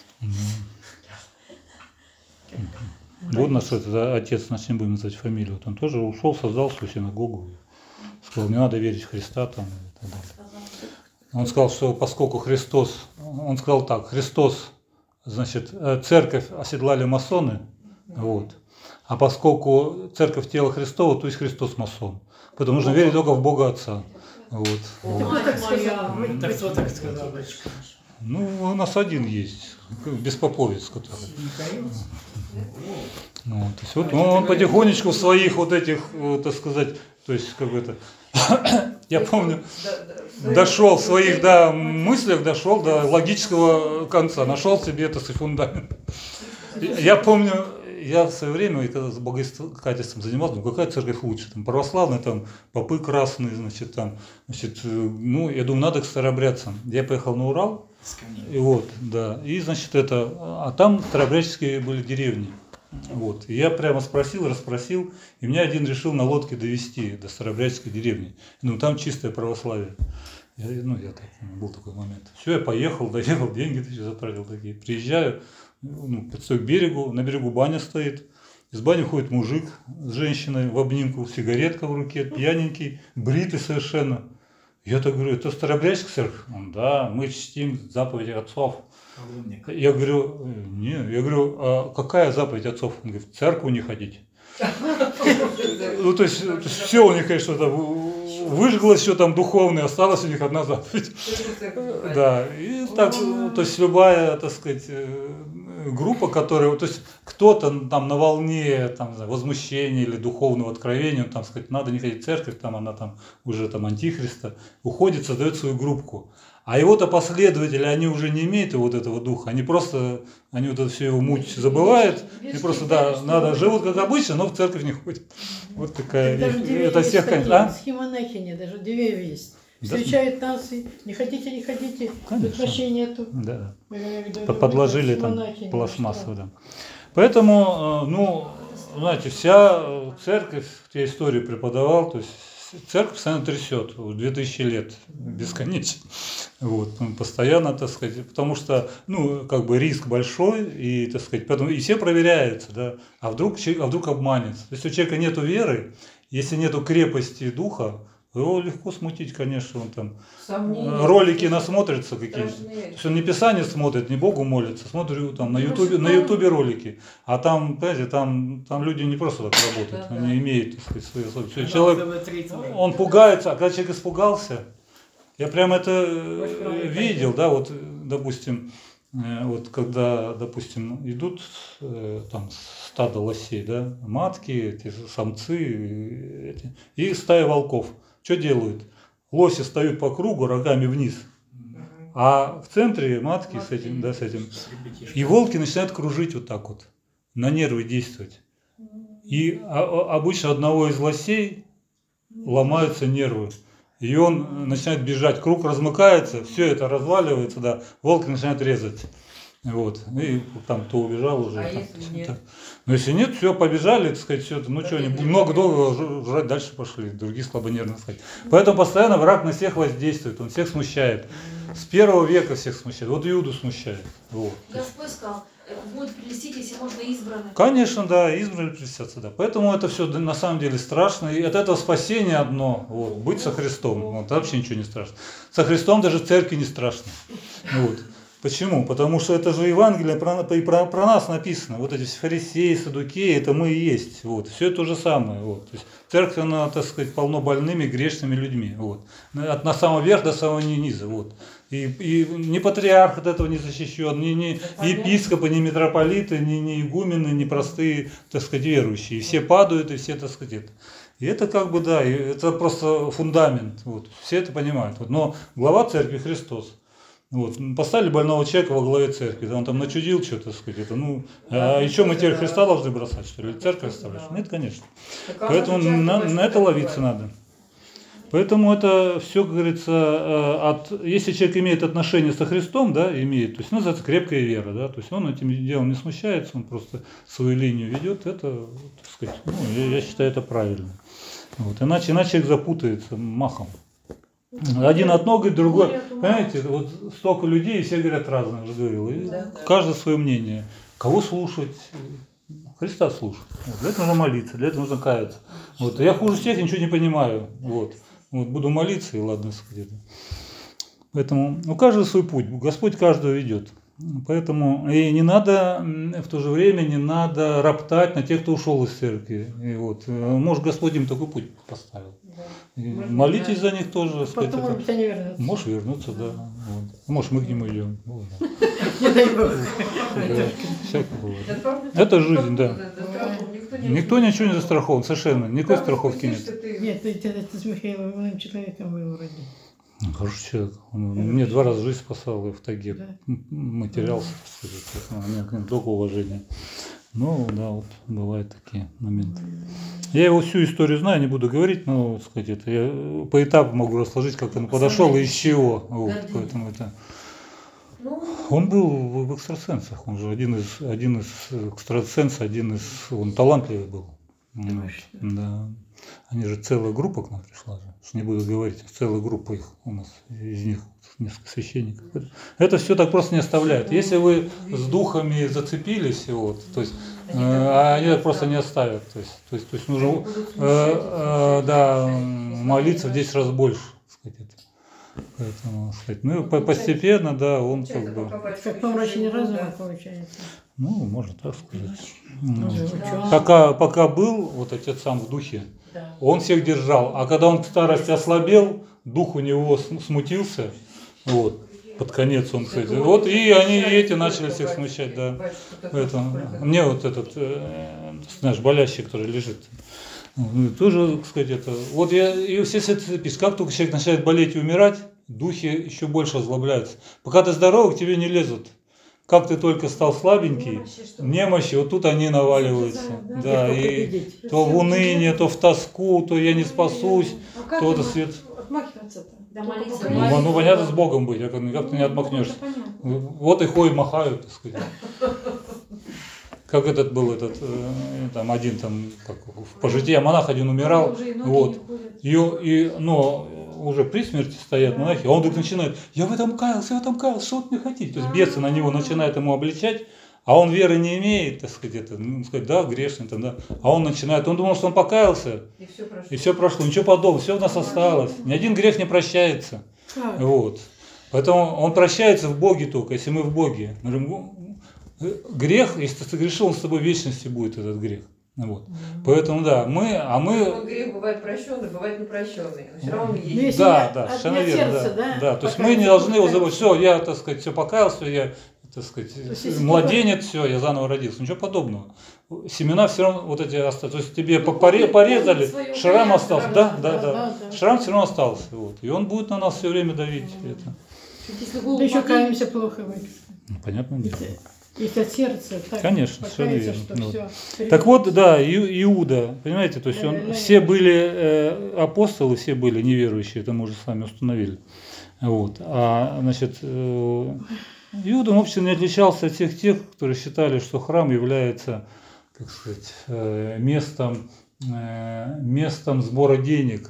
Вот наш отец, наш не будем называть фамилию, вот он тоже ушел, создал свою синагогу. Сказал, не надо верить в Христа там и так далее. Он сказал, что поскольку Христос, он сказал так, Христос, значит, церковь оседлали масоны, вот. А поскольку церковь тело Христово, то есть Христос масон. Поэтому нужно верить только в Бога Отца. Вот. Это кто так сказал? Это кто так сказал, батюшка? Ну, у нас один есть, беспоповец, который. Михаил? Вот, то есть вот он потихонечку в своих вот этих, так сказать, то есть как бы это, я помню, дошел в своих, да, мыслях, дошел до логического конца, нашел себе, так сказать, фундамент. Я помню, я в свое время, когда с богоискательством занимался, думаю, какая церковь лучше, там православная, там попы красные, значит, там, значит, ну, я думаю, надо к старообрядцам. Я поехал на Урал, и вот, да, и, значит, это, а там старообрядческие были деревни. Вот. И я прямо спросил, расспросил, и меня один решил на лодке довести до старообрядческой деревни. Ну, там чистое православие. Я так, был такой момент. Все, я поехал, доехал, деньги затратил такие. Приезжаю, подстою к берегу, на берегу баня стоит. Из бани ходит мужик с женщиной в обнимку, сигаретка в руке, пьяненький, бритый совершенно. Я так говорю, это старообрядческая церковь? Он, да, мы чтим заповеди отцов. Паломник. Я говорю, нет, я говорю, а какая заповедь отцов? Он говорит, в церковь не ходить. Ну, то есть все у них, конечно, выжглось, все там духовное, осталась у них одна заповедь. Да, и так, то есть любая, так сказать, группа, которая, то есть кто-то там на волне там, возмущения или духовного откровения, там сказать, надо не ходить в церковь, там она там уже там антихриста, уходит, создает свою группку. А его-то последователи, они уже не имеют вот этого духа, они просто, они вот это все его муть забывают, и просто, да, надо, живут как обычно, но в церковь не ходят. Вот такая, Даже это всех, такие, а? схемонахини, даже две есть. Встречают нас и не хотите, не хотите. Конечно. Тут вообще нету. Да. Говорю, Подложили вы там монахи, пластмассу, да. Поэтому, ну, знаете, вся церковь, я историю преподавал, то есть церковь постоянно трясет, 2000 лет, бесконечно. Вот, постоянно, так сказать, потому что, ну, как бы риск большой, и, так сказать, поэтому и все проверяются, да, а вдруг обманется. Если у человека нету веры, если нету крепости духа, его легко смутить, конечно, он там Сомнения. ролики насмотрится какие-то. Страшные. То есть он не Писание смотрит, не Богу молится, смотрит там на Ютубе ролики. А там, понимаете, там люди не просто так работают, Да, они да. имеют, так сказать, свои особенности. Канал Человек, ТВ-3 тоже. он пугается, а когда человек испугался, я прямо это правильно видел, да, вот, допустим, вот когда, допустим, идут там стадо лосей, да, матки, эти самцы, и стая волков. Что делают? Лоси встают по кругу рогами вниз, а в центре матки с этим, да, с этим. И волки начинают кружить вот так вот, на нервы действовать. И обычно одного из лосей ломаются нервы. И он начинает бежать, круг размыкается, все это разваливается, да, волки начинают резать. Вот. И там то убежал уже. А там, если нет? но если нет, все, побежали, так сказать, все это, ну что, они много долго жрать, дальше пошли, другие слабонервные, так сказать. Поэтому постоянно враг на всех воздействует, он всех смущает. С первого века всех смущает, вот Иуду смущает. Вот. Господь сказал, будет прелестить, если можно избранных. Конечно, да, избрали причастятся, да. Поэтому это все на самом деле страшно. И от этого спасение одно, вот, быть со Христом. Вот, вообще ничего не страшно. Со Христом даже в церкви не страшно. Вот. Почему? Потому что это же Евангелие про нас написано. Вот эти фарисеи, саддукеи, это мы и есть. Вот. Все то же самое. Вот. То есть церковь, она, так сказать, полно больными, грешными людьми. Вот. От самого верха до самого низа. Вот. И ни патриарх от этого не защищен, ни епископы, ни митрополиты, ни игумены, ни простые, так сказать, верующие. И все падают, и все, так сказать, это. И это как бы, да, это просто фундамент. Вот. Все это понимают. Вот. Но глава церкви Христос. Вот. Поставили больного человека во главе церкви, он там начудил что-то, так сказать, это, ну, а еще мы теперь Христа должны бросать, что ли, или церковь оставлять? Нет, конечно. Поэтому на это ловиться надо. Поэтому это все, как говорится, если человек имеет отношение со Христом, да, имеет, то есть называется крепкая вера, да, то есть он этим делом не смущается, он просто свою линию ведет, это, так сказать, ну, я считаю, это правильно. Вот. Иначе человек запутается махом. Один одно говорит, другой. Понимаете, вот столько людей, и все говорят разное, уже говорил. И каждое свое мнение. Кого слушать? Христа слушать. Вот. Для этого нужно молиться, для этого нужно каяться. Вот. Я хуже всех ничего не понимаю. Вот. Вот. Буду молиться, и ладно, сказать. Поэтому у каждого свой путь. Господь каждого ведет. Поэтому и не надо, в то же время не надо роптать на тех, кто ушел из церкви. И вот, может, Господь им такой путь поставил. И молитесь за них тоже. Сказать, Потом, может быть, они вернутся. Можешь вернуться, да. Вот. Может, мы к нему идем. Вот, да. Не дай Бог. Да, всякое бывает. Это жизнь, да. Никто ничего не застрахован, совершенно. Никакой страховки нет. Нет, ты с Михаилом умным человеком был вроде. Хороший человек. Он мне 2 раза жизнь спасал, и в тайге Да. материался. У меня к нему только уважение. Ну, да, вот бывают такие моменты. Я его всю историю знаю, не буду говорить, но, так сказать, это я по этапу могу расложить, как он подошел и из чего. Вот, поэтому это... Он был в экстрасенсах, он же один из экстрасенсов, он талантливый был. Вот, да. Они же целая группа к нам пришла же. Не буду говорить, целая группа их у нас, из них несколько священников. Это все так просто не оставляют. Если вы с духами зацепились, вот, то есть, они так просто не оставят. То есть нужно да, молиться в 10 раз больше. Сказать, это. Поэтому, сказать, ну, постепенно, да, он как бы... Как помрачение разума получается. Ну, можно так сказать. Да. Пока был вот отец сам в духе, он всех держал. А когда он к старости ослабел, дух у него смутился, вот, под конец он, кстати, вот, и эти начали всех смущать, да. Поэтому, мне вот этот, знаешь, болящий, который лежит, тоже, так сказать, это, вот и все с этим пишут, как только человек начинает болеть и умирать, духи еще больше озлобляются. Пока ты здоровый, к тебе не лезут. Как ты только стал слабенький, немощи, вот тут они наваливаются. Да, и то в уныние, то в тоску, то я не спасусь, А как то ему свет. отмахиваться-то? Да молиться. Ну, Ну, понятно, с Богом быть, как ты не отмахнешься. Это понятно. Вот и ходят, махают, так сказать. Как этот был, там один, там, как, в пожитие монах один умирал, Уже и ноги вот, не ходят. но уже при смерти стоят монахи, а он вдруг начинает, я в этом каялся, что вы мне хотите? То есть бесы на него начинают ему обличать, а он веры не имеет, так сказать, сказать, да, грешный, там, да, а он начинает, он думал, что он покаялся, И все прошло. ничего подобного, все у нас осталось, ни один грех не прощается. Как? Вот. Поэтому он прощается в Боге только, если мы в Боге. Мы говорим, грех, если ты согрешил, он с тобой в вечности будет, этот грех. Вот. Поэтому да, Ну, грех бывает прощенный, бывает непрощенный. Но все равно он Ну, есть. если да, от- да, от совершенно от верно, сердца, да. да, Да, то есть мы покаяться, не должны его покаяться. забыть, все, я, так сказать, все покаялся, я, так сказать, есть, если младенец, все, я заново родился. Ничего подобного. Семена все равно вот эти остались. То есть тебе порезали, свою шрам горячку, остался, да, да. Шрам все равно остался. Вот. И он будет на нас все время давить. Это. Если Да голову еще побить, каемся плохо быть. Ну, понятное дело. Если от сердца так Конечно, совершенно покаяться, верно. что Вот. все. Так вот, да, Иуда, понимаете, то есть Да, он, да, все да. были апостолы, все были неверующие, это мы уже с вами установили. Вот. А, значит, Иуда, он, в общем, не отличался от всех тех, которые считали, что храм является, как сказать, местом сбора денег.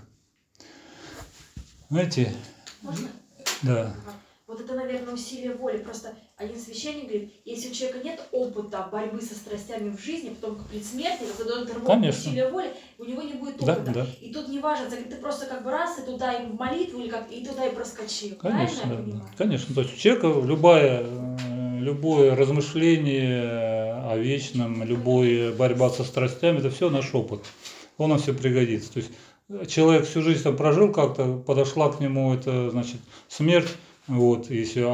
Знаете, Можно? да. Вот это, наверное, усилие воли. Просто один священник говорит, если у человека нет опыта борьбы со страстями в жизни, потом к предсмертии, когда он рвет Конечно. усилие воли, у него не будет Да, опыта. да. И тут не важно, ты просто как бы раз и туда и в молитву, или как, и туда и проскочил. Конечно, Правильно я да, понимаю? конечно. То есть у человека любое размышление о вечном, любая борьба со страстями, это все наш опыт. Он нам все пригодится. То есть человек всю жизнь там прожил как-то, подошла к нему это, значит, смерть, вот, и все,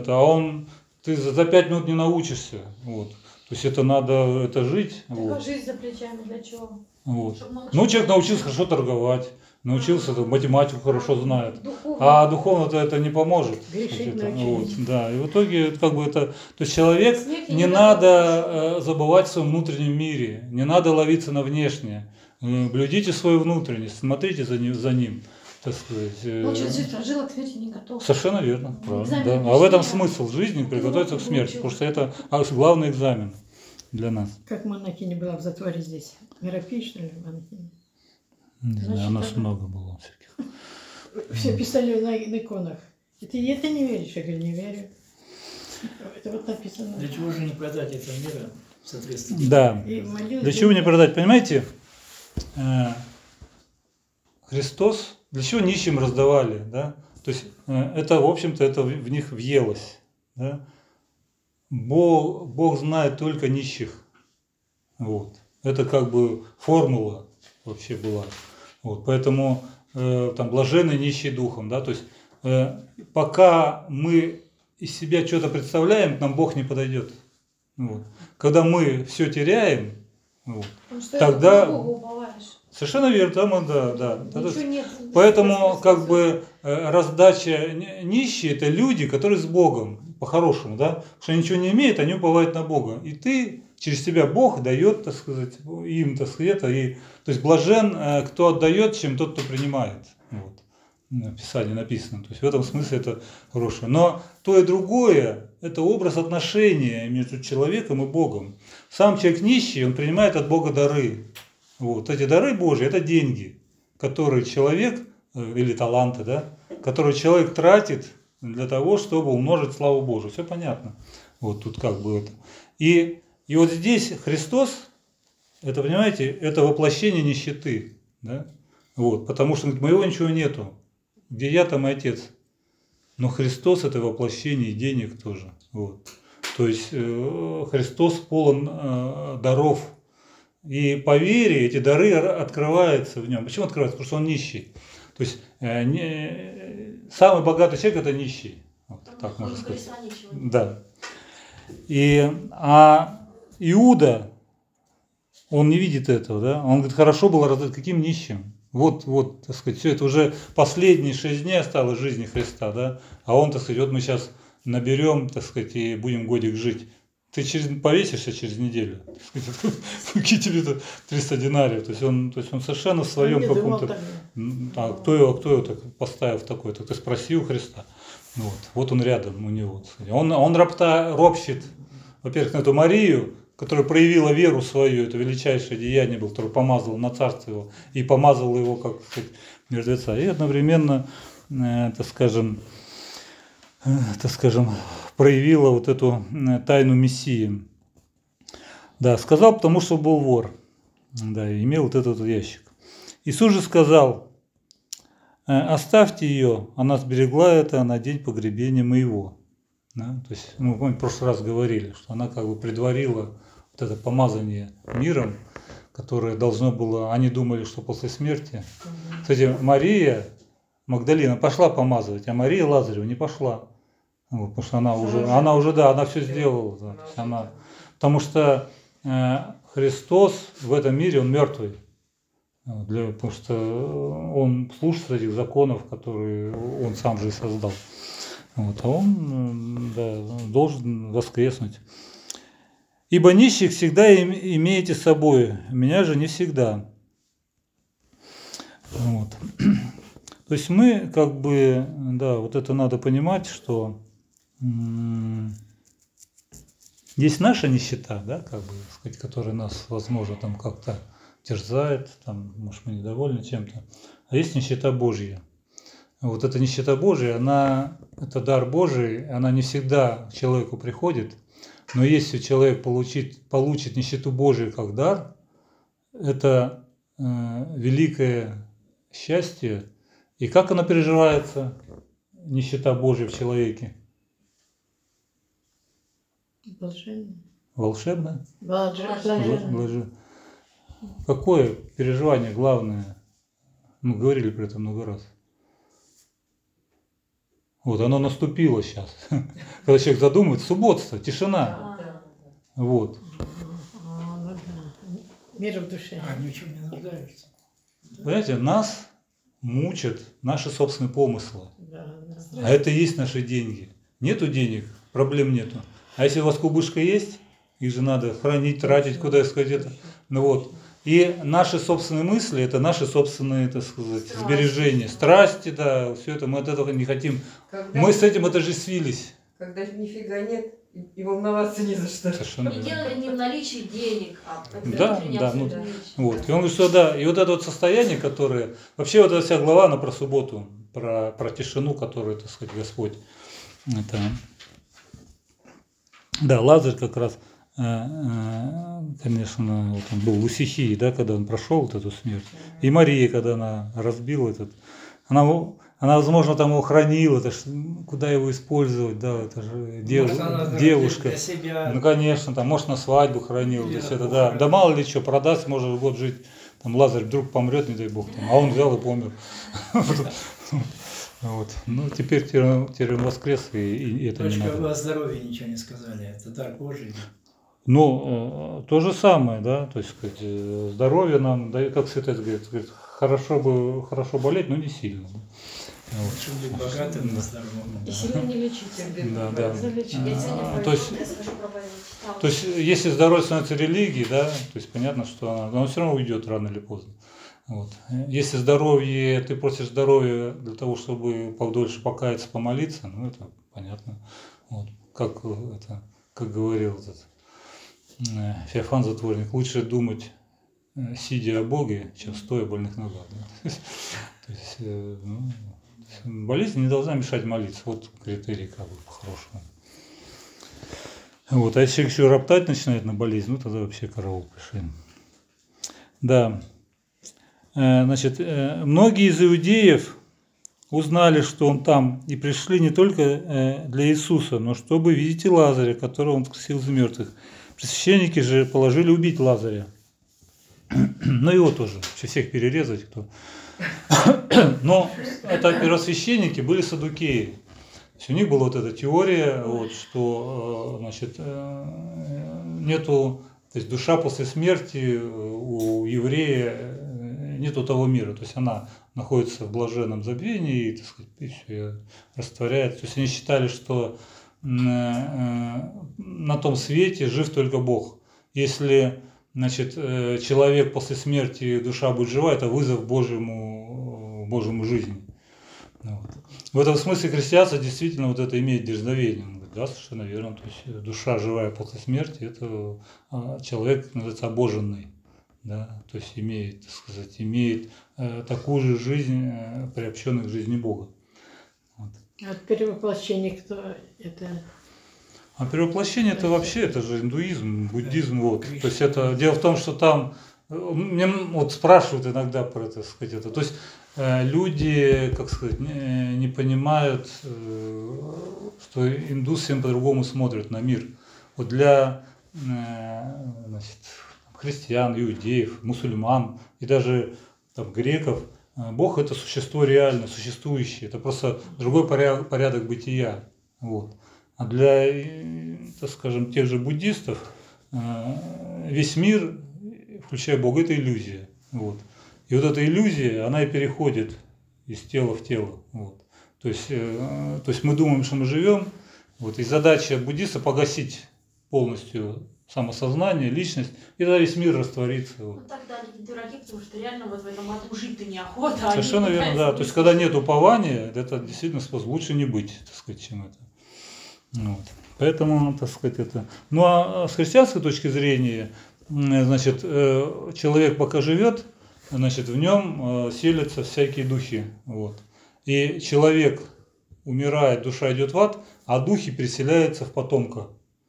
ты за 5 минут не научишься, вот. То есть это надо, это жить, так вот. а жизнь за плечами для чего? Вот. Чтоб научиться. Ну, человек научился хорошо торговать, научился, там, математику хорошо знает. Духовно. А духовно-то это не поможет. Грешить Это, научились. вот, да, и в итоге как бы это, то есть человек Смерти не не надо забывать в своем внутреннем мире, не надо ловиться на внешнее. Блюдите свою внутренность, смотрите за ним, так сказать. Он через жизнь прожил, а к смерти не готов. Совершенно верно, правильно, Экзамен да. А в этом прошли, смысл жизни, Ты приготовиться к уроки смерти, получил. потому что это главный экзамен для нас. Как монахиня была в затворе здесь. Миропей, что ли, монахиня? Не знаю, Значит, у нас это- много было всяких. Все писали на иконах. И ты не веришь? Я говорю, не верю. Это вот написано. Для чего же не продать это мира в соответствии? Да. И молилась, Для чего не продать? Понимаете, Христос, для чего нищим раздавали, да? То есть это, в общем-то, это в них въелось, да? Бог знает только нищих, вот. Это как бы формула вообще была, вот. Поэтому там блаженны нищие духом, да? То есть пока мы из себя что-то представляем, к нам Бог не подойдет, вот. Когда мы все теряем, вот, Потому что тогда- на Бога уповаешь. совершенно верно, да. Ничего нет. Поэтому как бы раздача нищие это люди, которые с Богом, по-хорошему, да, потому что они ничего не имеют, они уповают на Бога. И ты, через тебя Бог дает, так сказать, им, так сказать, это, и, то есть блажен, кто отдает, чем тот, кто принимает. Вот. В Писании написано. То есть в этом смысле это хорошее. Но то и другое – это образ отношения между человеком и Богом. Сам человек нищий, он принимает от Бога дары. Вот. Эти дары Божьи – это деньги, которые человек, или таланты, да, которые человек тратит для того, чтобы умножить славу Божию. Все понятно. Вот тут как бы это. И вот здесь Христос, это, понимаете, это воплощение нищеты. Да? Вот. Потому что говорит, моего ничего нету. Где я, там и Отец. Но Христос – это воплощение денег тоже. Вот. То есть Христос полон даров. И по вере эти дары открываются в нем. Почему открываются? Потому что он нищий. То есть самый богатый человек – это нищий. Вот, так можно сказать. Христа ничего нет. Да. А Иуда, он не видит этого, да? Он говорит, хорошо было раздать каким нищим. Вот, так сказать, все это уже последние 6 дней осталось жизни Христа, да? А он, так сказать, вот мы сейчас наберем, так сказать, и будем годик жить. ты повесишься через неделю. Какие тебе 300 динариев? То есть он совершенно в своем Не думал каком-то... так. Кто его так поставил в такой? Так ты спроси у Христа. Вот он рядом у него. Он ропщет, во-первых, на эту Марию, которая проявила веру свою, это величайшее деяние было, которое помазало на царство его, и помазало его, как сказать, мертвеца. И одновременно, так скажем, проявила вот эту тайну Мессии. Да, сказал, потому что был вор. Да, имел вот этот ящик. Иисус же сказал: оставьте ее, она сберегла это на день погребения моего. Да? То есть, мы в прошлый раз говорили, что она как бы предварила вот это помазание миром, которое должно было, они думали, что после смерти. Кстати, Мария Магдалина пошла помазывать, а Мария Лазарева не пошла. Потому что она все сделала. Да. Потому что Христос в этом мире, он мертвый. Потому что он слушается этих законов, которые он сам же и создал. А он должен воскреснуть. Ибо нищих всегда имеете с собой, меня же не всегда. То есть мы вот это надо понимать, что есть наша нищета, да, которая нас, возможно, там как-то терзает, там, может, мы недовольны чем-то, а есть нищета Божья. Вот эта нищета Божья, это дар Божий, она не всегда к человеку приходит, но если человек получит нищету Божию как дар, это великое счастье. И как она переживается, нищета Божья в человеке? Волшебно? Волшебно. Какое переживание главное? Мы говорили про это много раз. Оно наступило сейчас. Когда человек задумывает, субботство, тишина. Вот. Мир в душе. Ничего не нуждаются. Понимаете, нас мучат наши собственные помыслы. А это и есть наши деньги. Нету денег, проблем нету. А если у вас кубышка есть, их же надо хранить, тратить, куда сказать это. И наши собственные мысли, это наши собственные, так сказать, сбережения, страсти, да, все это, мы от этого не хотим. Мы с этим отождествились. Когда нифига нет, и волноваться не за что. Совершенно И дело не в наличии денег, а в внутренней абсолютно. И он говорит, что да, и вот это вот состояние, которое, вообще вот эта вся глава, она про субботу, про тишину, которую, так сказать, Господь, это, да, Лазарь как раз, конечно, вот он был у Сихии, да, когда он прошел вот эту смерть, и Мария, когда она разбила этот, она, возможно, там его хранила, это ж, куда его использовать, да, это же девушка. Для себя. Ну, конечно, там, может, на свадьбу хранил, то есть это, да. Да мало ли что, продаст, может год жить, там Лазарь вдруг помрет, не дай бог, там, а он взял и помер. Ну, теперь воскрес, и это не надо. Вы о здоровье ничего не сказали, это дар Божий. Ну, то же самое, да, то есть, сказать, здоровье нам дает, как Святой говорит, хорошо болеть, но не сильно. Лучше быть богатым, но здоровым. И сильно не лечить. Да. Залечить. То есть, если здоровье становится религией, да, то есть понятно, что оно все равно уйдет рано или поздно. Если здоровье, ты просишь здоровья для того, чтобы подольше покаяться, помолиться, ну это понятно. Как говорил этот Феофан Затворник, лучше думать, сидя о Боге, чем стоя больных ногах. Да? То есть, болезнь не должна мешать молиться. Вот критерий как бы по-хорошему. А если еще роптать начинает на болезнь, ну тогда вообще караул пришли. Да. Значит, многие из иудеев узнали, что он там, и пришли не только для Иисуса, но чтобы видеть и Лазаря, которого он воскресил из мертвых. Священники же положили убить Лазаря. Но его тоже, всех перерезать. Кто. Но это первосвященники были саддукеи. То есть у них была вот эта теория, что значит, нету, то есть душа после смерти у еврея нету того мира. То есть она находится в блаженном забвении и, так сказать, и все растворяется. То есть они считали, что на том свете жив только Бог. Если, значит, человек после смерти, душа будет жива, это вызов Божьему жизни. Вот. В этом смысле христианство действительно вот это имеет дерзновение. Он говорит, да, совершенно верно. То есть душа живая после смерти, это человек, называется, обоженный. Да, то есть имеет, так сказать, такую же жизнь, приобщенную к жизни Бога. Вот. А перевоплощение кто это? А перевоплощение это вообще, это же индуизм, буддизм. Вот. То есть это дело в том, что там, мне вот спрашивают иногда про это, сказать, это. То есть люди, как сказать, не понимают, что индусы всем по-другому смотрят на мир. Вот для, значит, христиан, иудеев, мусульман и даже там, греков, Бог это существо реально, существующее, это просто другой порядок бытия. Вот. А для, так скажем, тех же буддистов весь мир, включая Бога, это иллюзия. Вот. И вот эта иллюзия, она и переходит из тела в тело. Вот. То есть мы думаем, что мы живем, вот, и задача буддиста погасить полностью самосознание, личность, и тогда весь мир растворится. Вот. Ну тогда они дураки, потому что реально вот в этом аду жить-то неохота. Совершенно верно, да. То есть когда нет упования, это действительно способ лучше не быть, так сказать, чем это. Вот. Поэтому, так сказать, это. Ну а с христианской точки зрения, значит, человек пока живет, значит, в нем селятся всякие духи. Вот. И человек умирает, душа идет в ад, а духи переселяются в потомка.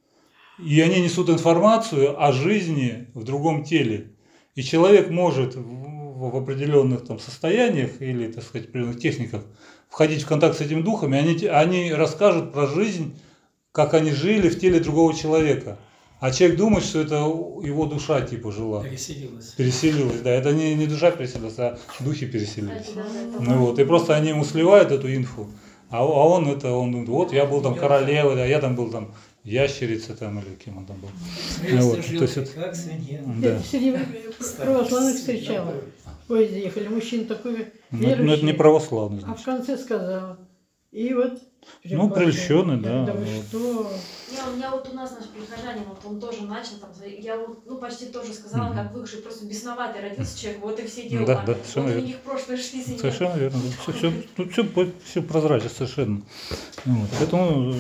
И они несут информацию о жизни в другом теле. И человек может в определенных там состояниях или, так сказать, определенных техниках входить в контакт с этими духами, они расскажут про жизнь, как они жили в теле другого человека. А человек думает, что это его душа типа жила. Переселилась, да. Это не душа переселилась, а духи переселились. Ну, вот. И просто они ему сливают эту инфу. А он думает, вот я был там королевой, да, я там был там ящерица там или кем он там был. Вот. То есть это, как свинья. да. Среди православных встречала. В поезде ехали, мужчина такой верующий. Ну, это не православный, А в значит. конце сказал. И вот... Ну, прельщенный, да. Да вы Вот. что? У меня вот у нас наш прихожанин, вот он тоже начал там, я вот, ну почти тоже сказала, как выживший, просто бесноватый родился человек, вот и все дела. Да, Вот совершенно у верно. них прошлое жизни нет. Совершенно верно. Да. Тут все прозрачно совершенно. Вот. Поэтому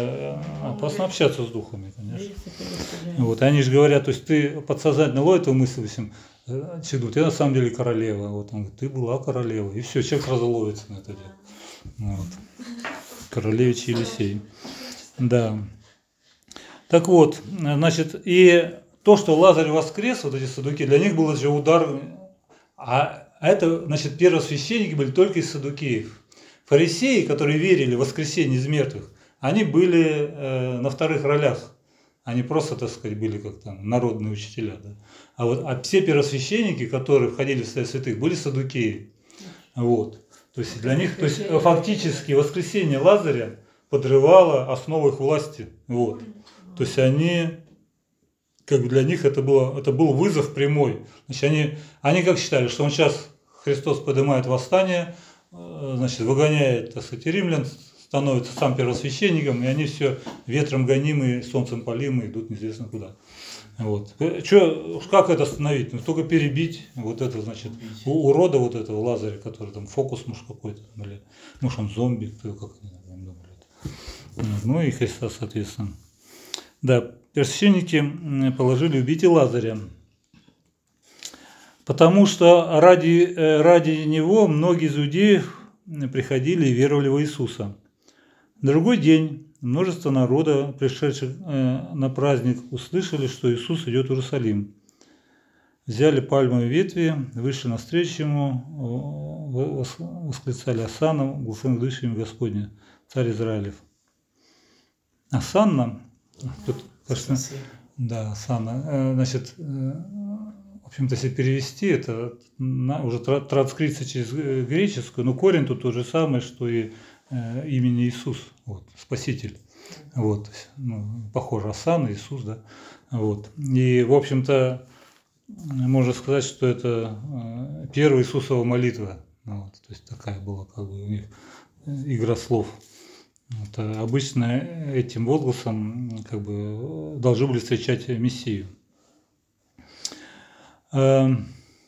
опасно общаться с духами, конечно. Вот. И они же говорят, то есть ты подсознательно ловит эту мысль, чудут, я на самом деле королева. Вот он говорит, ты была королева. И все, человек сразу ловится на это дело. Вот. Королевич Елисей. Да. Так вот, значит, и то, что Лазарь воскрес, вот эти садуки, для них был же удар. А это, значит, первосвященники были только из садукеев. Фарисеи, которые верили в воскресение из мертвых, они были на вторых ролях. Они просто, так сказать, были как там народные учителя. Да? А все первосвященники, которые входили в Совет Святых, были садукеи. Вот. То есть для них, то есть фактически воскресение Лазаря подрывало основы их власти. Вот. То есть они, как бы для них это был вызов прямой. Значит, они как считали, что он сейчас, Христос поднимает восстание, значит, выгоняет, так сказать, римлян, становится сам первосвященником, и они все ветром гонимые, солнцем полимые, идут неизвестно куда. Вот. Как это остановить? Ну, только перебить вот это, значит, урода вот этого Лазаря, который там фокус, может, какой-то, или, может, он зомби, кто как они думали. Ну и Христа, соответственно. Да, первосвященники положили убить и Лазаря, потому что ради него многие из иудеев приходили и веровали в Иисуса. На другой день множество народа, пришедших на праздник, услышали, что Иисус идет в Иерусалим. Взяли пальмовые ветви, вышли навстречу ему, восклицали «Осанна, благословен грядущий имя Господне, царь Израилев». Осанна, тут, конечно, да, Осанна, значит, в общем-то, если перевести, это уже транскрипция через греческую, но корень тут тот же самый, что и имени Иисус, вот, Спаситель. Вот, ну, похоже, Осанна, Иисус, да. Вот. И, в общем-то, можно сказать, что это первая Иисусова молитва. Вот, то есть такая была как бы у них игра слов. Вот, обычно этим возгласом как бы должны были встречать Мессию. Они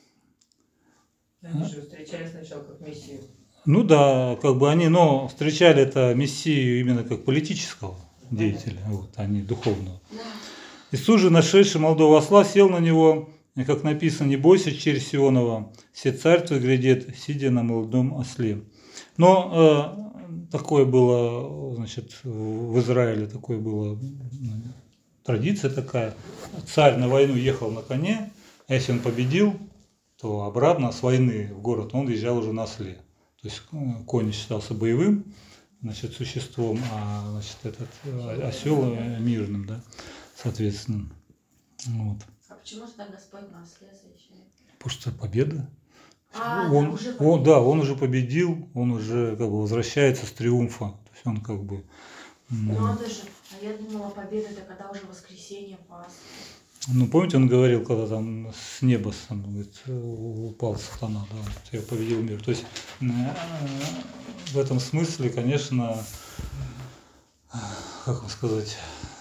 же встречали сначала как мессию. Ну да, как бы они, но встречали это Мессию именно как политического деятеля, вот, а не духовного. Иисус же, нашедший молодого осла, сел на него, и, как написано, не бойся, черь Сионова, все царство грядет, сидя на молодом осле. Но такое было, значит, в Израиле такое было, традиция такая. Царь на войну ехал на коне, а если он победил, то обратно с войны в город он въезжал уже на осле. То есть конь считался боевым, значит, существом, а значит, этот осел мирным, да, соответственно. Вот. А почему тогда Господь на осле заезжает? Потому что победа. Он уже Он уже победил, он уже как бы возвращается с триумфа. То есть он как бы. Надо же. А я думала, победа это когда уже воскресенье, Пасха. Ну, помните, он говорил, когда там с неба сам, говорит, упал сатана, да, я победил мир. То есть в этом смысле, конечно, как вам сказать,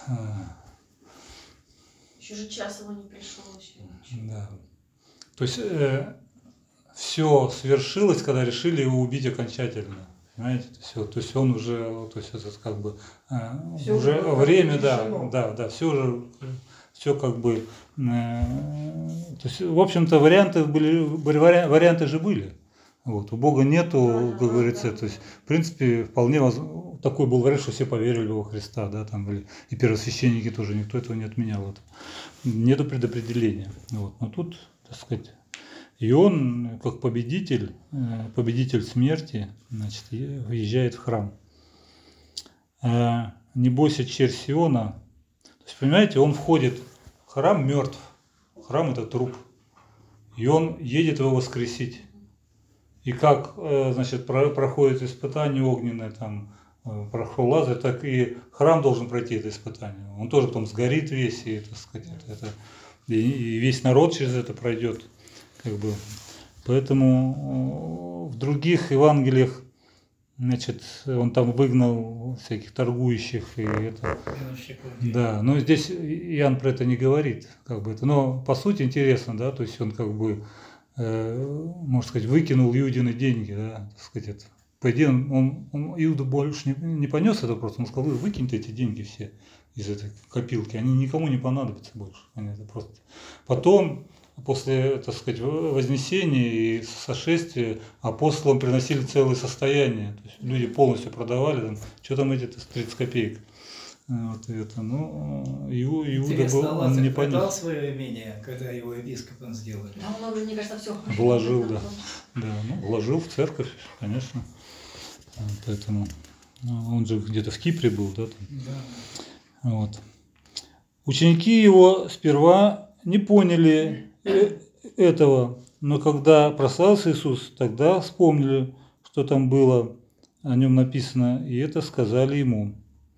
Еще же час его не пришел еще. да. То есть все свершилось, когда решили его убить окончательно. Понимаете? То есть он уже, то есть это как бы Всё уже было время, решено. да, все уже, все как бы, то есть, в общем-то, варианты же были. Вот. У Бога нету, как говорится, то есть, в принципе, вполне такой был вариант, что все поверили во Христа, да, там были и первосвященники тоже, никто этого не отменял. Это. Нету предопределения. Вот. Но тут, так сказать, и он, как победитель смерти, значит, въезжает в храм. Не бойся, черь Сиона. То есть, понимаете, он входит в храм мертв. Храм – это труп. И он едет его воскресить. И как, значит, проходит испытание огненное, там, прошел Лазарь, так и храм должен пройти это испытание. Он тоже потом сгорит весь, и, так сказать, и весь народ через это пройдет. Как бы. Поэтому в других Евангелиях, значит, он там выгнал всяких торгующих и это. Да, но здесь Иоанн про это не говорит, как бы это. Но по сути интересно, да, то есть он как бы, можно сказать, выкинул Иудины деньги, да, так сказать, это. По идее, он Иуда больше не понес это просто, он сказал, выкиньте эти деньги все из этой копилки, они никому не понадобятся больше, они это просто. Потом после, так сказать, вознесения и сошествия апостолам приносили целые состояния. То есть люди полностью продавали, там, что там эти 30 копеек. Вот это, ну, Иуда был, он не продал понес. свое имение, когда его епископом сделали. Да, он уже, мне кажется, все. Вложил, да. Да, ну, вложил в церковь, конечно. Поэтому он же где-то в Кипре был, да? Там. Да. Вот. Ученики его сперва не поняли этого, но когда прославился Иисус, тогда вспомнили, что там было, о нем написано, и это сказали ему.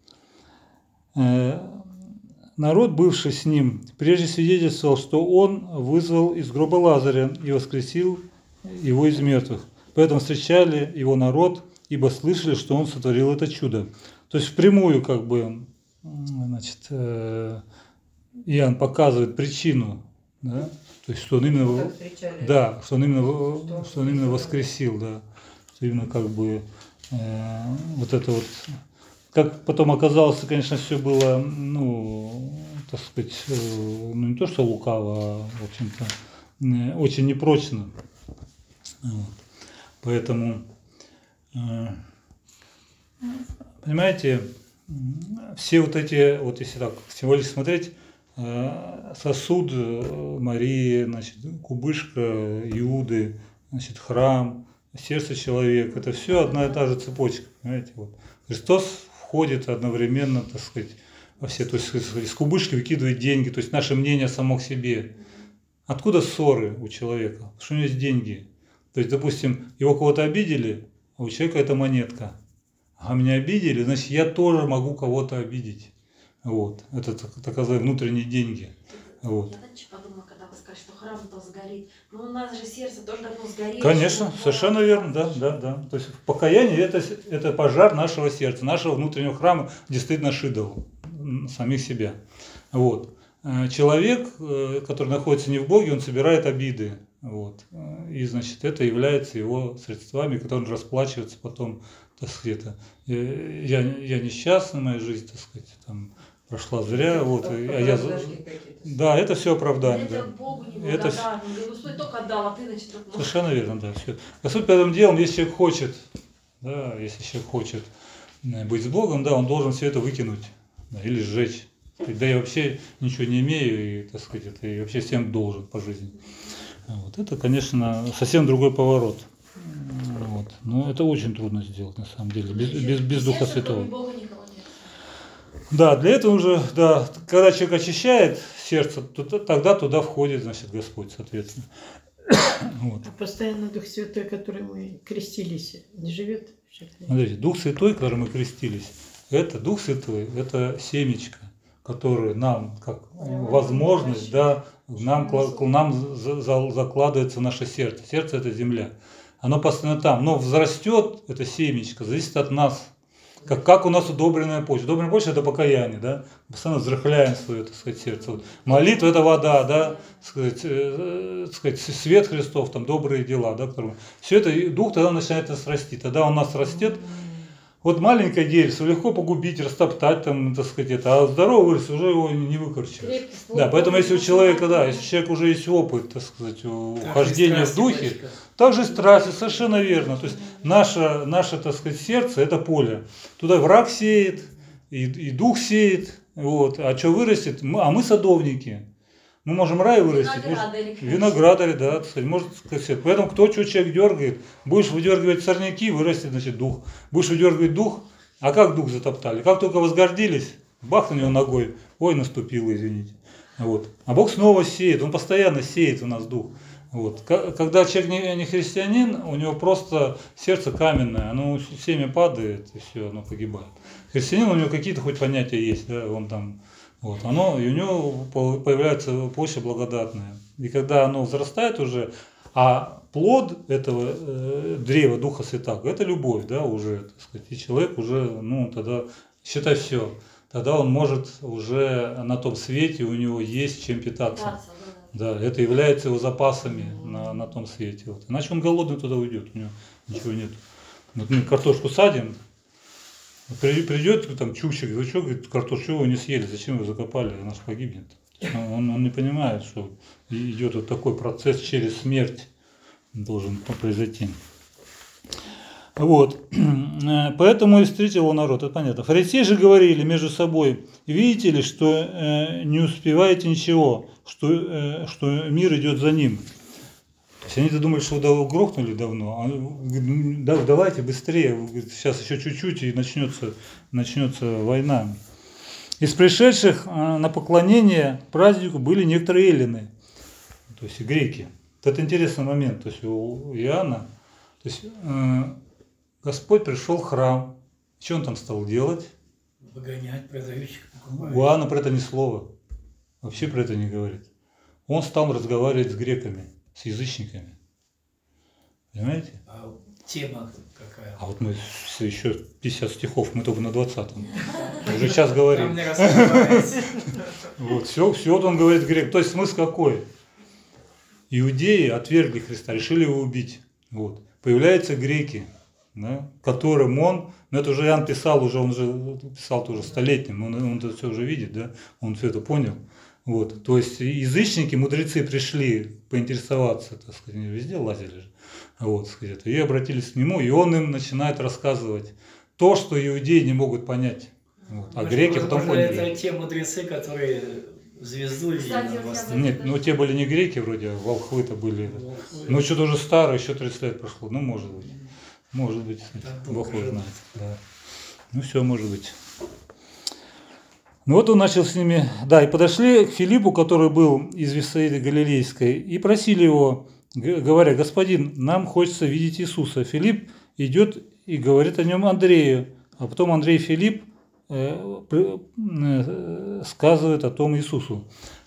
Народ, бывший с ним, прежде свидетельствовал, что он вызвал из гроба Лазаря и воскресил его из мертвых. Поэтому встречали его народ, ибо слышали, что он сотворил это чудо. То есть впрямую, как бы, значит, Иоанн показывает причину, да? То есть, что он именно, да, что он именно воскресил, да, что именно как бы вот это вот, как потом оказалось, конечно, все было, ну, так сказать, ну не то что лукаво, а в общем-то очень непрочно, вот. Поэтому, понимаете, все вот эти, вот если так символически смотреть, сосуд Марии, значит, кубышка Иуды, значит, храм, сердце человека, это все одна и та же цепочка, понимаете, вот. Христос входит одновременно, так сказать, во все, то есть из кубышки выкидывает деньги, то есть наше мнение само к себе. Откуда ссоры у человека? Потому что у него есть деньги. То есть, допустим, его кого-то обидели, а у человека это монетка. А меня обидели, значит, я тоже могу кого-то обидеть. Вот. Это так называемые внутренние деньги. Вот. Я раньше подумала, когда вы сказать, что храм-то сгорит. Но у нас же сердце тоже давно сгорело. Конечно, совершенно верно, да, да, да. То есть покаяние это пожар нашего сердца, нашего внутреннего храма, действительно наш идол, самих себя. Вот. Человек, который находится не в Боге, он собирает обиды. Вот. И, значит, это является его средствами, которыми расплачивается потом, так сказать, я несчастный, моя жизнь, так сказать, там, прошла зря, вот, да, это все оправдание. Да. Богу не Это Господь только отдал, а ты, значит, совершенно верно, да. Все. Господь первым делом, если человек хочет, да, если человек хочет быть с Богом, да, он должен все это выкинуть, да, или сжечь. Да я вообще ничего не имею, и, так сказать, это и вообще всем должен по жизни. Вот. Это, конечно, совсем другой поворот. Вот. Но это очень трудно сделать, на самом деле, без Духа Святого. Да, для этого уже, да, когда человек очищает сердце, то тогда туда входит, значит, Господь, соответственно. Вот. А постоянно Дух Святой, который мы крестились, не живет в человеке? Смотрите, Дух Святой, который мы крестились, это Дух Святой, это семечко, которое нам, как возможность, да, нам закладывается в наше сердце. Сердце – это земля. Оно постоянно там, но взрастет это семечко, зависит от нас. Как у нас удобренная почва. Удобренная почва – это покаяние, да? Мы постоянно взрыхляем свое, так сказать, сердце. Вот. Молитва – это вода, да? Сказать, свет Христов, там, добрые дела, да? Все это, и Дух тогда начинает нас расти. Тогда у нас растет. Вот маленькое деревце легко погубить, растоптать, там, так сказать, а здоровый вырос, уже его не выкорчишь. Да, поэтому если у человека, да, если у человека уже есть опыт, так сказать, ухождения в духе, также страсти, совершенно верно. То есть наше, так сказать, сердце – это поле. Туда враг сеет, и дух сеет, вот. А что вырастет? Мы садовники. Мы можем рай вырастить. Виноградари, да, кстати, может сказать. Поэтому кто что человек дергает, будешь выдергивать сорняки, вырастет, значит, дух. Будешь выдергивать дух, а как дух затоптали? Как только возгордились, бах на него ногой, ой, наступило, извините. Вот. А Бог снова сеет, Он постоянно сеет у нас дух. Вот. Когда человек не христианин, у него просто сердце каменное, оно семя падает, и все, оно погибает. Христианин, у него какие-то хоть понятия есть, да, он там, вот, и у него появляется почва благодатная. И когда оно взрастает уже, а плод этого древа Духа Святаго – это любовь, да, уже, так сказать, и человек уже, тогда, считай, все. Тогда он может уже на том свете, у него есть чем питаться. Да, это является его запасами на том свете. Вот. Иначе он голодный туда уйдет, у него ничего нет. Вот мы картошку садим, придет там чучек, вы что, говорит, картошку его не съели, зачем вы закопали, она же погибнет. Он не понимает, что идет вот такой процесс через смерть должен произойти. Вот. Поэтому и встретил его народ, это понятно. Фарисеи же говорили между собой: видите ли, что не успеваете ничего, что мир идет за ним. То есть они-то думали, что его грохнули давно, а говорит, да, давайте быстрее, сейчас еще чуть-чуть и начнется война. Из пришедших на поклонение празднику были некоторые эллины, то есть и греки. Это интересный момент, то есть у Иоанна, то есть Господь пришел в храм, что он там стал делать? Выгонять продающих. У Иоанна про это ни слова, вообще про это не говорит. Он стал разговаривать с греками, с язычниками, понимаете? А тема какая? А вот мы еще 50 стихов, мы только на 20-м. Уже сейчас говорим. Там не раскрывается. Вот, все вот он говорит грек. То есть смысл какой? Иудеи отвергли Христа, решили его убить. Вот. Появляются греки, да, которым он, это уже Иоанн писал, он же писал тоже столетним, он это все уже видит, да, он все это понял. Вот. То есть язычники, мудрецы пришли поинтересоваться, так сказать, они везде лазили же, вот, сказать, и обратились к нему, и он им начинает рассказывать то, что иудеи не могут понять. Вот. А греки потом поняли. Это те мудрецы, которые звезду видели на востоке. Нет, те были не греки вроде, а волхвы-то были. Ну, что-то уже старое, еще 30 лет прошло, может быть. Может быть, Бог его знает. Да. Ну, все может быть. Ну, вот он начал с ними, да, и подошли к Филиппу, который был из Вифсаиды Галилейской, и просили его, говоря: господин, нам хочется видеть Иисуса. Филипп идет и говорит о нем Андрею, а потом Андрей и Филипп сказывают о том Иисусу.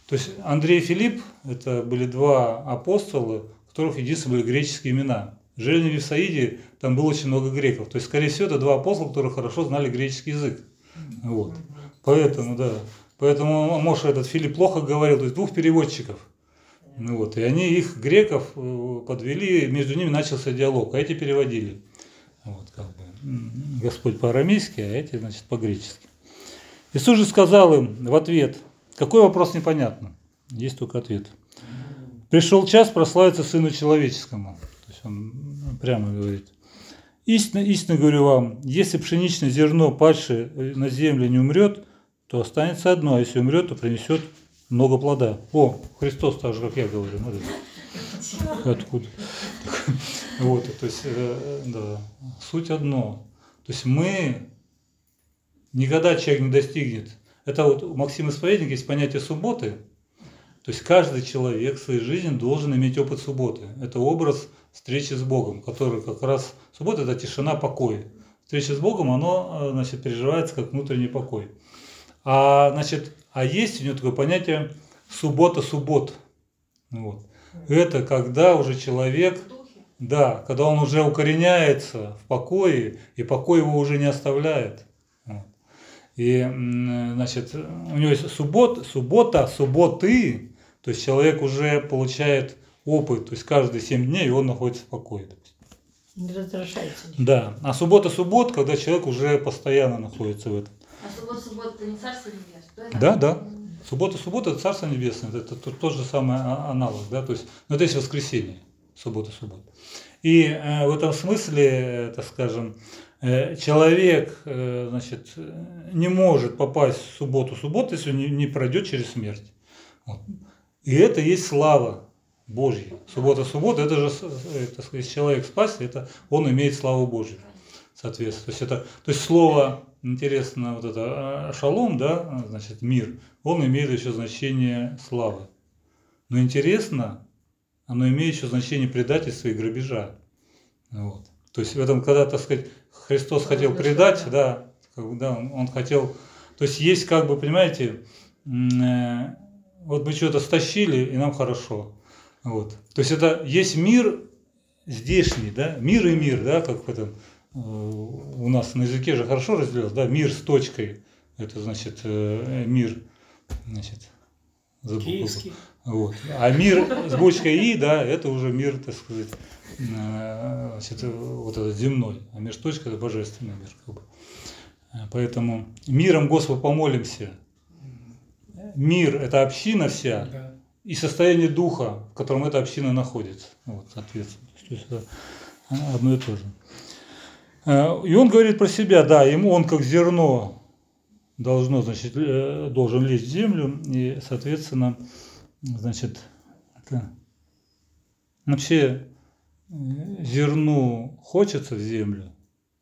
То есть Андрей и Филипп – это были два апостола, у которых единственные были греческие имена. Жили в Вифсаиде, там было очень много греков. То есть, скорее всего, это два апостола, которые хорошо знали греческий язык. Вот. Поэтому, да. Поэтому, может, этот Филипп плохо говорил, то есть двух переводчиков. Ну, вот. И они их, греков, подвели, между ними начался диалог, а эти переводили. Вот, как бы. Господь по-арамейски, а эти, значит, по-гречески. Иисус же сказал им в ответ, какой вопрос непонятно? Есть только ответ. Пришел час прославиться Сыну Человеческому. То есть он прямо говорит. Истинно, истинно говорю вам, если пшеничное зерно, падшее на землю, не умрет, то останется одно, а если умрет, то принесет много плода. О, Христос так же, как я говорю. Откуда? Вот, то есть, да, суть одно. То есть мы, никогда человек не достигнет. Это вот у Максима Исповедника есть понятие субботы. То есть каждый человек в своей жизни должен иметь опыт субботы. Это образ встречи с Богом, который как раз... Суббота – это тишина, покой. Встреча с Богом, оно, значит, переживается как внутренний покой. А есть у него такое понятие суббота-суббот. Вот. Это когда уже человек, да, когда он уже укореняется в покое, и покой его уже не оставляет. Вот. И, значит, у него есть суббота, субботы, то есть человек уже получает опыт, то есть каждые 7 дней он находится в покое. Не раздражается. Да, а суббота, когда человек уже постоянно находится в этом. А суббота это не Царство Небесное? Да, да. Суббота это Царство Небесное, это тот же самый аналог, да, то есть, но это есть воскресенье, суббота. И в этом смысле, так скажем, человек, значит, не может попасть в субботу, если не пройдет через смерть. Вот. И это есть слава Божья. Суббота, это же, если человек спасся, это он имеет славу Божью, соответственно. То есть слово, интересно, вот это шалом, да, значит, мир, он имеет еще значение славы. Но интересно, оно имеет еще значение предательства и грабежа. Вот. То есть в этом, когда, так сказать, Христос хотел предать, да, он хотел, то есть есть как бы, понимаете, вот мы что-то стащили, и нам хорошо. Вот. То есть это есть мир здешний, да, мир и мир, да, как в этом, у нас на языке же хорошо разделилось, да, мир с точкой, это значит мир, значит, Киевский. Вот. А мир с буквой «и», да, это уже мир, так сказать, значит, вот этот земной, а мир с точкой – это божественный мир. Как бы. Поэтому миром Господу помолимся. Мир – это община вся, Да. и состояние духа, в котором эта община находится. Вот, соответственно. То есть это одно и то же. И он говорит про себя, да, ему он как зерно должен лезть в землю, и, соответственно, значит, это, вообще зерну хочется в землю?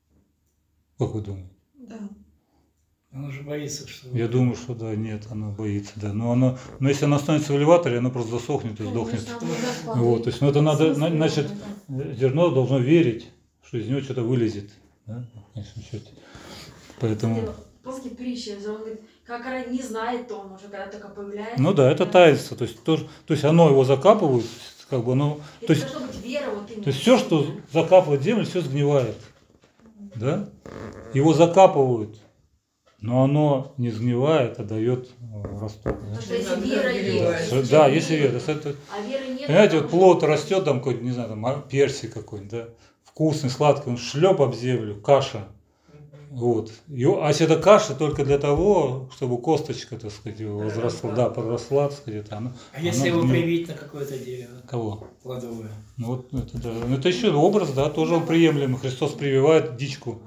Как вы думаете? Да. Он уже боится, что... Я думаю, что да, нет, оно боится, да. Но если оно останется в элеваторе, оно просто засохнет и сдохнет. Вот, то есть, это надо, значит, зерно должно верить, что из него что-то вылезет. Да? Конечно, счете. Поэтому... После притчи, он говорит, как она не знает, то он уже когда только появляется. Ну да, это таинство. То есть оно его закапывает, как бы оно. Это То есть, должна быть вера, вот именно. то есть все, что закапывает землю, все сгнивает. Да? Его закапывают, но оно не сгнивает, а дает росток. Потому что если вера есть. Да, если вера. А веры нет. Понимаете, вот плод растет, там какой-то, не знаю, там персик какой-нибудь, да, вкусный, сладкий, он шлеп об землю, каша. Вот. А если это каша только для того, чтобы косточка, так сказать, возросла, да, подросла, так сказать, она. А если его привить на какое-то дерево? Кого? Плодовое. Ну вот это, да. Ну, это еще образ, да, тоже он приемлемый. Христос прививает дичку.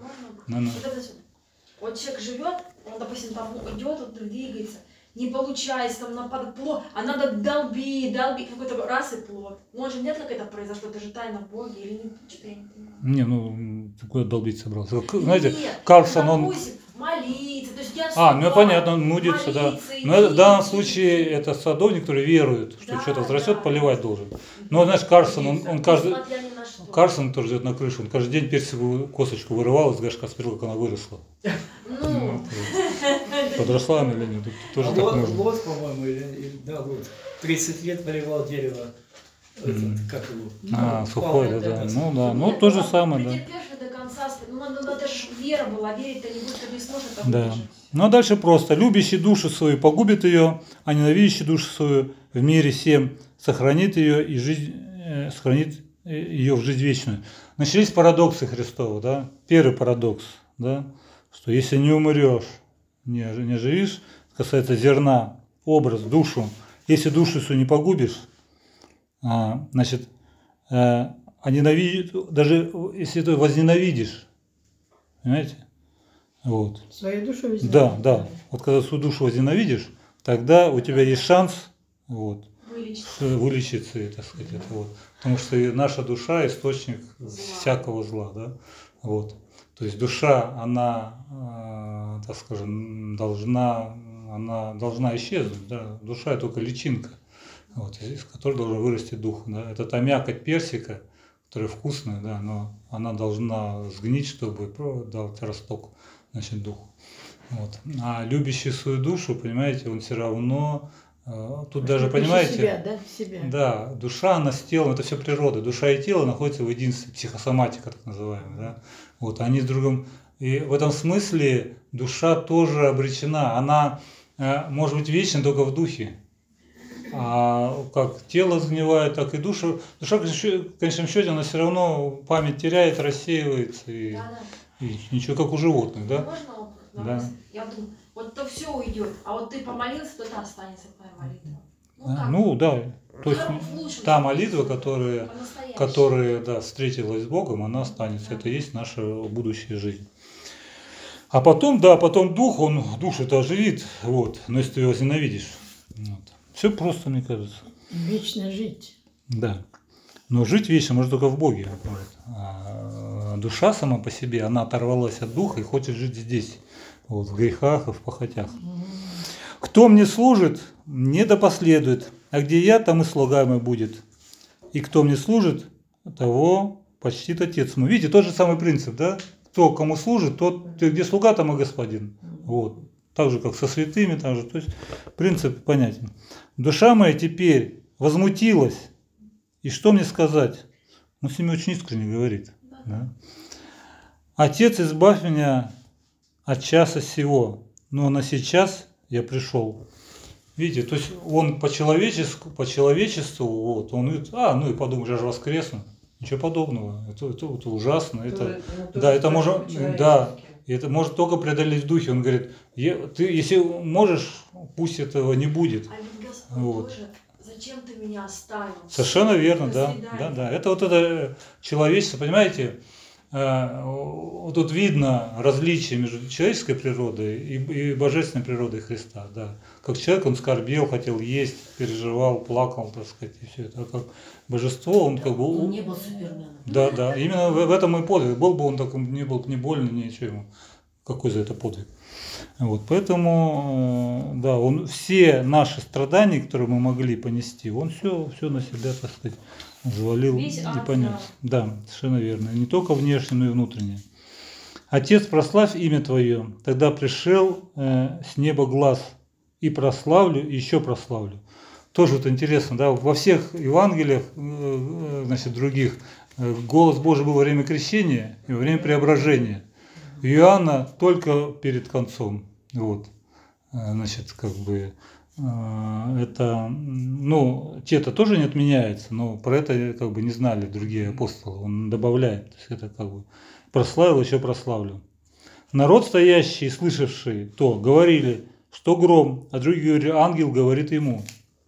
Вот человек живет, он, допустим, там идет, вот двигается, не получается, там нападает плод, а надо долбить, какой-то раз и плод. Может, нет, как это произошло, это же тайна в Боге или нет, что-то я не понимаю. Не, ну, ты куда долбить собрался? Знаете, Нет, Карлсон, он... допустим, молиться, то есть я Ну понятно, он мудится, да. Но в данном случае это садовник, который верует, что Да, что-то растет, да. поливать должен. Но знаешь, Карлсон, он каждый... Несмотря ни на что. Карлсон тоже идет на крышу, он каждый день персиковую косточку вырывал из горшка, смотрел, как она выросла. Ну, подросла она или нет. Тут тоже А так Лот, можно. Лот, по-моему, да, Лот. 30 лет поливал дерево. Этот, как его? Сухой, Павел, да. это, Ну да, ну Нет, то же ну, самое, да. претерпешь ли до конца, ну надо же вера была, верить-то не будет, кто не сможет, а Да. выдержать. Ну а дальше просто. Любящий душу свою погубит ее, а ненавидящий душу свою в мире всем сохранит ее и жизнь, сохранит ее в жизнь вечную. Начались парадоксы Христовы, да. Первый парадокс, да, что если не умрешь, не оживишь, касается зерна, образ, душу. Если душу свою не погубишь, значит, даже если ты возненавидишь, понимаете? Вот. Свою душу везде. Да. Вот когда свою душу возненавидишь, тогда у тебя есть шанс вот, вылечиться, так сказать. Это вот. Потому что и наша душа источник всякого зла. Да? Вот. То есть душа, она, так скажем, должна исчезнуть. Да? Душа – это только личинка, вот, из которой должен вырасти дух. Да? Это та мякоть персика, которая вкусная, да, но она должна сгнить, чтобы дать росток, значит, духу. Вот. А любящий свою душу, понимаете, он все равно, тут даже, понимаете, себя, да, себя. да, душа, она с телом, это все природа. Душа и тело находятся в единстве, психосоматика так называемая, да. Вот, они с другом, и в этом смысле душа тоже обречена, она может быть вечна только в духе. А как тело сгнивает, так и душа. Душа, в конечном счете, она все равно память теряет, рассеивается, и ничего, как у животных, да? Можно вопрос? Да. Я думаю, вот то все уйдет, а вот ты помолился, то это останется твоя молитва. Ну да, то есть в лучшем та случае, молитва, по-настоящему. которая да, встретилась с Богом, она останется. Это и есть наша будущая жизнь. А потом, да, потом дух, он душу-то оживит, вот, но если ты его возненавидишь. Вот. Все просто, мне кажется. Вечно жить. Да. Но жить вечно можно только в Боге. Вот. А душа сама по себе, она оторвалась от духа и хочет жить здесь, вот, в грехах и в похотях. Кто мне служит, мне да последует, а где я, там и слуга мой будет. И кто мне служит, того почтит Отец мой. Видите, тот же самый принцип, да? Кто кому служит, тот, ты где слуга, там и господин. Вот. Так же, как со святыми, так же. То есть принцип понятен. Душа моя теперь возмутилась. И что мне сказать? Он с ними очень искренне говорит. Да? Отец, избавь меня от часа сего, но на сейчас я пришел. Видите, то есть он по человечеству, вот, он говорит, ну и подумай, я же воскресну. Ничего подобного. Это ужасно. Это может только преодолеть в духе. Он говорит, ты, если можешь, пусть этого не будет. А ведь Господь Вот. тоже, зачем ты меня оставил? Совершенно верно, До да. свидания. Да. Это вот это человечество, понимаете, вот тут видно различие между человеческой природой и божественной природой Христа. Да. Как человек, он скорбел, хотел есть, переживал, плакал, так сказать, и все это. А как божество, он как бы... Он не был суперменом. Да. Именно в этом и подвиг. Был бы он так, не был не больно, ничего ему. Какой за это подвиг? Вот, поэтому, да, он все наши страдания, которые мы могли понести, он все на себя, так сказать, взвалил Весь и ад, понес. Да, совершенно верно. И не только внешне, но и внутренне. Отец, прославь имя Твое, тогда пришел с неба глаз, и прославлю, и еще прославлю. Тоже вот интересно, да, во всех Евангелиях, значит, других, голос Божий был во время крещения и во время преображения. У Иоанна только перед концом. Вот. Значит, как бы это, ну, те-то тоже не отменяется, но про это как бы не знали другие апостолы. Он добавляет, то есть это как бы прославил, еще прославлю. Народ, стоящий и слышавший то, говорили, что гром, а другие говорили, ангел говорит ему.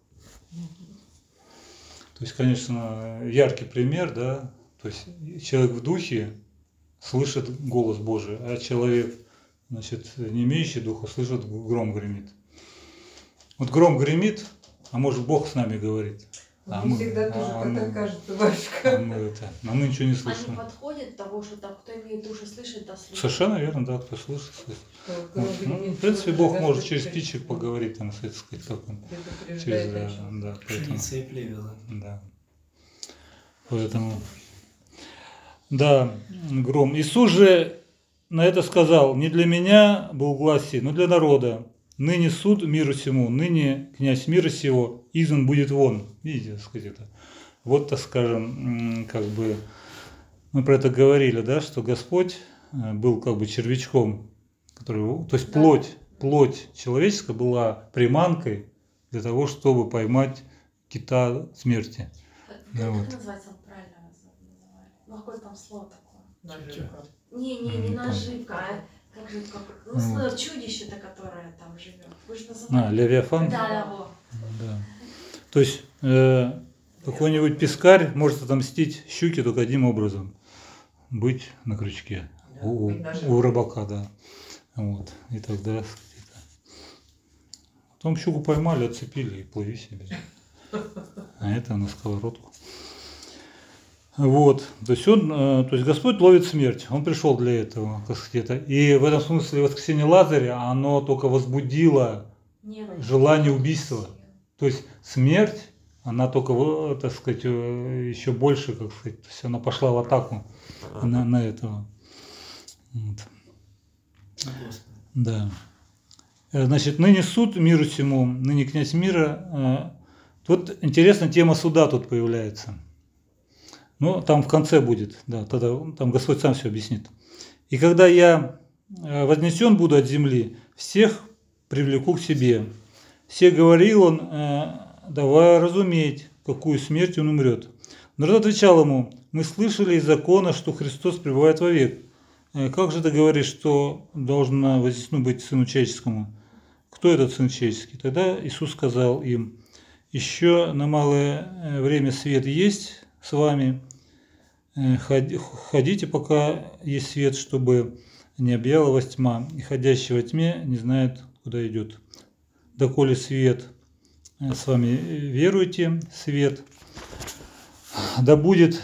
То есть, конечно, яркий пример, да, то есть человек в духе слышит голос Божий, а человек, значит, не имеющий духа, слышит, гром гремит. Вот гром гремит, а может Бог с нами говорит. Мне всегда тоже как-то кажется, батюшка. Мы ничего не А не слышим. подходит того, что так, кто имеет уши слышит, да слышит. Совершенно верно, да, кто слышит, слышит. Вот. Ну, в принципе, Бог может через птичек поговорить, там, так сказать, как он. Через, да, поэтому, Пшеница и плевела. да. Поэтому, да, гром. Иисус же на это сказал, не для меня был глаз сей, но для народа, ныне суд миру сему, ныне князь мира сего изгнан будет вон. Видите, так сказать, это. Вот, так скажем, как бы мы про это говорили, да, что Господь был как бы червячком, который, то есть плоть человеческая была приманкой для того, чтобы поймать кита смерти. Да, Как вот. называется он правильно называли? Ну, какое там слово такое? Наживка. Не Не наживка, а как же, ну, Вот. чудище-то, которое там живет. Вы же называли. Левиафан? Да, вот. Да. То есть какой-нибудь пескарь может отомстить щуке только одним образом. Быть на крючке. Да, у, быть наживкой. у рыбака, да. Вот. И тогда так сказать, потом щуку поймали, отцепили и плыви себе. А это на сковородку. Вот. То есть Господь ловит смерть. Он пришел для этого, как сказать, это. И в этом смысле воскресение Лазаря, оно только возбудило Ненависть. желание убийства. То есть смерть, она только, так сказать, еще больше, как сказать, то есть она пошла в атаку на этого. Вот. Господи. Да. Значит, ныне суд миру сему, ныне князь мира. Вот интересная тема суда тут появляется. Ну, там в конце будет, да, тогда там Господь сам все объяснит. И когда я вознесен буду от земли, всех привлеку к себе. Все говорил он, давая разуметь, какую смерть он умрет. Народ отвечал ему, мы слышали из закона, что Христос пребывает вовек. Как же ты говоришь, что должно вознесено быть Сыну Человеческому? Кто этот Сын Человеческий? Тогда Иисус сказал им, еще на малое время свет есть с вами, ходите, пока есть свет, чтобы не объяла вас тьма, и ходящий во тьме не знает, куда идет. Доколе свет с вами веруйте, свет, да будьте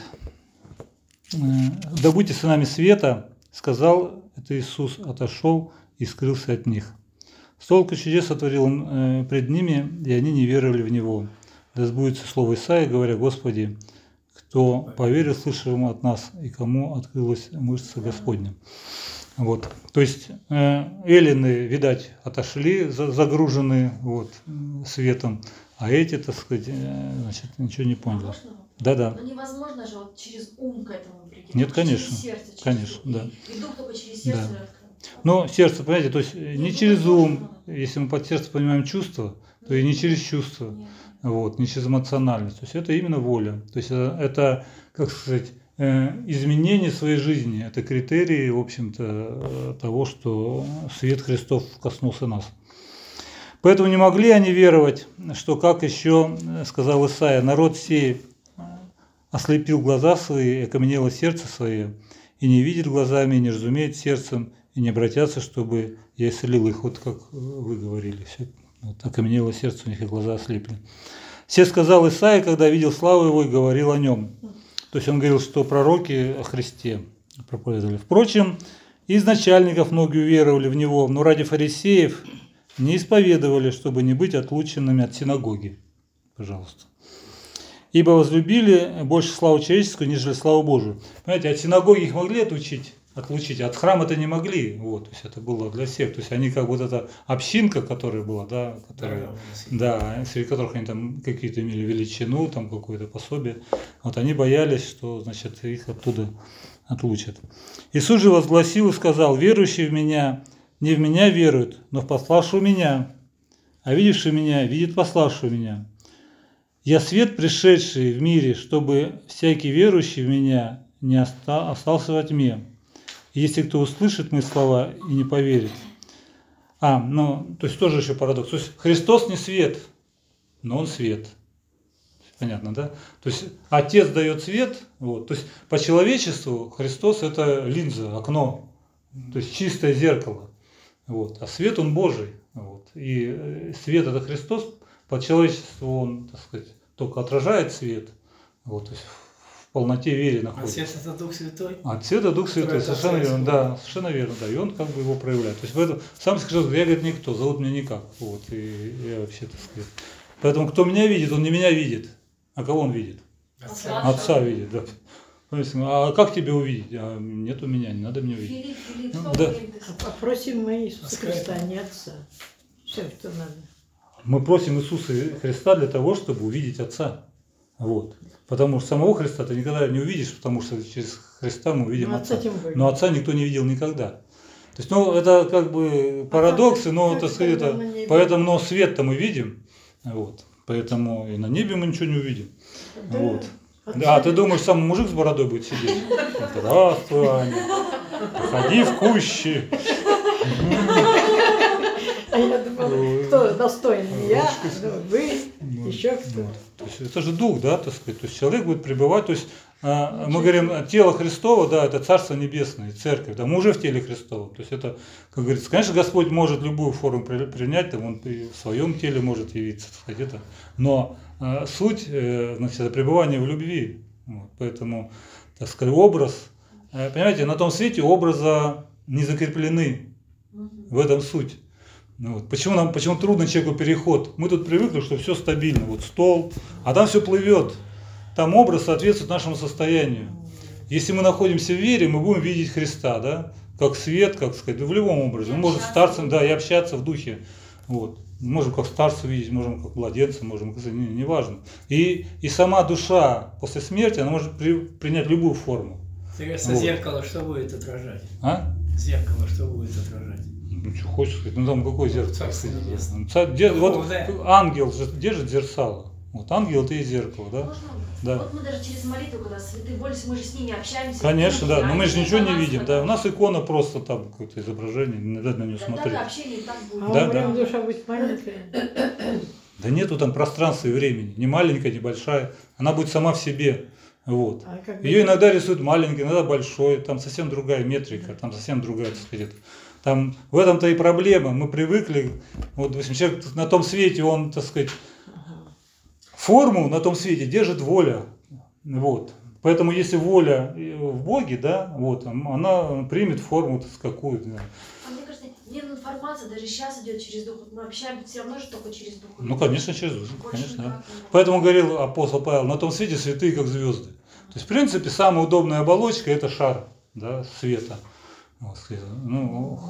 сынами света, сказал это Иисус, отошел и скрылся от них. Столько чудес сотворил он пред ними, и они не веровали в него. Да сбудется слово Исаии, говоря, Господи, кто поверил слышавшему от нас, и кому открылась мышца Господня. Вот. То есть эллины, видать, отошли, загруженные вот, светом, а эти, так сказать, значит, ничего не поняли. Можно? Да-да. Ну невозможно же вот через ум к этому прийти. Нет, Только конечно. Через сердце, через Конечно, ум. да. И дух только через сердце Да. открыл. Но сердце, понимаете, то есть не ну, через ум, возможно. если мы под сердце понимаем чувство, то и не через чувство, Нет. вот, не через эмоциональность. То есть это именно воля. То есть это как сказать, изменение своей жизни. Это критерии, в общем-то, того, что свет Христов коснулся нас. Поэтому не могли они веровать, что, как еще сказал Исаия, народ сей ослепил глаза свои, и окаменело сердце свое, и не видит глазами, и не разумеет сердцем, и не обратятся, чтобы я исцелил их. Вот как вы говорили, все, вот, окаменело сердце у них, и глаза ослепли. Все сказал Исаия, когда видел славу его и говорил о нем. То есть он говорил, что пророки о Христе проповедовали. Впрочем, из начальников многие уверовали в него, но ради фарисеев не исповедовали, чтобы не быть отлученными от синагоги. Пожалуйста. Ибо возлюбили больше славу человеческую, нежели славу Божию. Понимаете, от синагоги их могли отлучить, а от храма-то не могли. Вот, то есть это было для всех. То есть они как вот эта общинка, которая была, да, которая, да, среди которых они там какие-то имели величину, там какое-то пособие. Вот они боялись, что, значит, их оттуда отлучат. Иисус же возгласил и сказал, верующий в меня не в меня верует, но в пославшего меня, а видевший меня видит пославшего меня. Я свет, пришедший в мире, чтобы всякий верующий в меня не остался во тьме. И если кто услышит мои слова и не поверит. То есть тоже еще парадокс. То есть Христос не свет, но Он свет. Понятно, да? То есть Отец дает свет, вот. То есть по человечеству Христос это линза, окно, то есть чистое зеркало. Вот. А свет Он Божий. Вот. И свет это Христос, по человечеству Он, так сказать, только отражает свет. Вот. То есть в полноте веры находится. Отец это Дух Святой? Отец это Дух Святой, совершенно верно, да, совершенно верно, да, и он как бы его проявляет. То есть в этом сам скажет, я, говорит, никто, зовут меня никак, вот, и я вообще, так сказать. Поэтому кто меня видит, он не меня видит, а кого он видит? Отца видит, да. А как тебя увидеть? Нет у меня, не надо мне увидеть. Филипп, в Ну, том да. время ты сказал. Попросим мы Иисуса Христа, а не Отца. все, что надо. Мы просим Иисуса Христа для того, чтобы увидеть Отца. Вот. Потому что самого Христа ты никогда не увидишь, потому что через Христа мы увидим Ну, Отца. тем более. Но Отца никто не видел никогда. То есть, ну, это как бы парадоксы, но, как так сказать, тогда это, на небе? поэтому, но свет-то мы видим, вот. Поэтому и на небе мы ничего не увидим. Да. Вот. Отца Да, а ты нет. думаешь, сам мужик с бородой будет сидеть? Здравствуй, Аня. Ходи в кущи. А я думала, кто достойный? Я, вы, еще кто. То есть это же дух, да, так сказать. То есть человек будет пребывать, то есть мы говорим, тело Христово, да, это Царство Небесное, церковь, да, мы уже в теле Христовом. То есть это, как говорится, конечно, Господь может любую форму принять, там, Он и в своем теле может явиться, так сказать, это. Но суть, значит, это пребывание в любви. Вот, поэтому, так сказать, образ, понимаете, на том свете образа не закреплены, в этом суть. Ну вот. Почему трудно человеку переход? Мы тут привыкли, что все стабильно, вот стол, а там все плывет. Там образ соответствует нашему состоянию. Если мы находимся в вере, мы будем видеть Христа, да, как свет, как сказать, в любом образе. Мы можем старцем, да, и общаться в духе. Вот. Можем как старца видеть, можем как младенца, можем, неважно. И сама душа после смерти, она может принять любую форму. Интересно, Вот. зеркало что будет отражать? А? Зеркало что будет отражать? Ну, что хочешь сказать, ну там какое зеркало? Царство небесное. Вот Духовное. ангел же держит зеркало. Вот ангел это и зеркало, да? Можно? Да. Вот мы даже через молитву, когда святые молятся, мы же с ними общаемся. Конечно, да, но мы же Они ничего не за нас видим, потом. да. У нас икона просто там какое-то изображение, не надо на нее Тогда смотреть. общение и так будет. А Да, умрем, да. душа будет маленькая. Да нету там пространства и времени, не маленькая, не большая, она будет сама в себе. Вот. А как Ее бы- иногда рисуют маленькой, иногда большой, там совсем другая метрика, там совсем другая, так сказать. Там в этом-то и проблема. Мы привыкли, вот, допустим, человек на том свете, он, так сказать, форму на том свете держит воля. Вот. Поэтому если воля в Боге, да, вот, она примет форму какую-то. Да. А мне кажется, информация даже сейчас идет через дух. Вот мы общаемся все равно же только через дух. Ну, конечно, через дух, Больше конечно, да. никак не Поэтому говорил апостол Павел, на том свете святые, как звезды. То есть, в принципе, самая удобная оболочка – это шар, да, света. Вот, ну,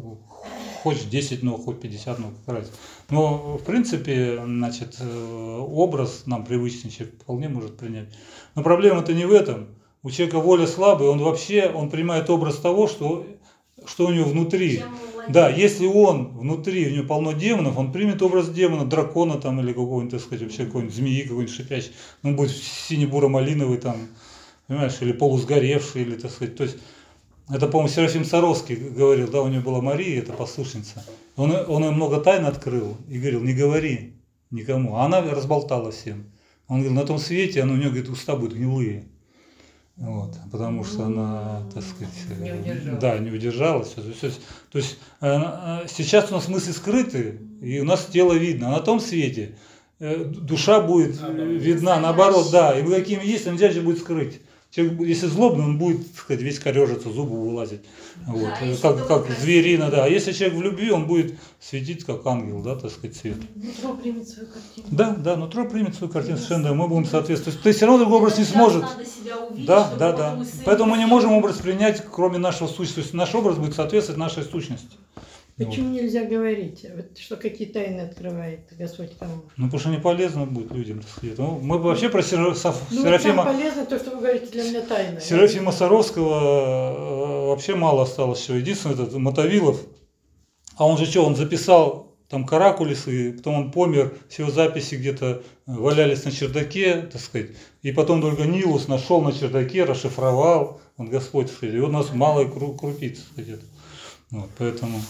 хоть 10 ног, хоть 50 ног, как разница. Но, в принципе, значит, образ нам привычный человек вполне может принять. Но проблема-то не в этом. У человека воля слабая, он принимает образ того, что у него внутри. Чем мы владеем. Да, если он внутри, у него полно демонов, он примет образ демона, дракона там или какого-нибудь, так сказать, вообще какой-нибудь змеи, какой-нибудь шипящий. Он будет сине-буро-малиновый там, понимаешь, или полусгоревший, или, так сказать, то есть, это, по-моему, Серафим Саровский говорил, да, у него была Мария, это послушница. Он ей много тайн открыл и говорил, не говори никому. А она разболтала всем. Он говорил, на том свете, у нее, говорит, уста будут гнилые. Вот, потому что она, так сказать, Не удержалась. Да, не удержалась. То есть сейчас у нас мысли скрыты, и у нас тело видно. А на том свете душа будет видна, наоборот, да. И мы какими есть, нельзя же будет скрыть. Человек, если злобный, он будет, так сказать, весь корежиться, зубы вылазить. Вот. Да, если Как только зверина, да. А если человек в любви, он будет светить, как ангел, да, так сказать, свет. Нутро примет свою картину. Да, нутро примет свою картину совершенно, да, мы будем соответствовать. То есть все равно другой образ не Сейчас сможет. надо себя увидеть, Да, чтобы да, потом да. и сын Поэтому мы не сын. можем образ принять, кроме нашего сущности. То есть наш образ будет соответствовать нашей сущности. Почему нельзя говорить? Вот что какие тайны открывает Господь кому? Ну, потому что не полезно будет людям, так сказать. Ну, мы бы вообще про Ну, вот нам Серафима, полезно то, что вы говорите, для меня тайна. Серафима Саровского вообще мало осталось всего. Единственное, этот Мотовилов, а он же что, он записал там каракулисы, потом он помер, все его записи где-то валялись на чердаке, так сказать, и потом только Нилус нашел на чердаке, расшифровал, он Господь, так сказать, и у нас малая крупица, так сказать. Вот, поэтому...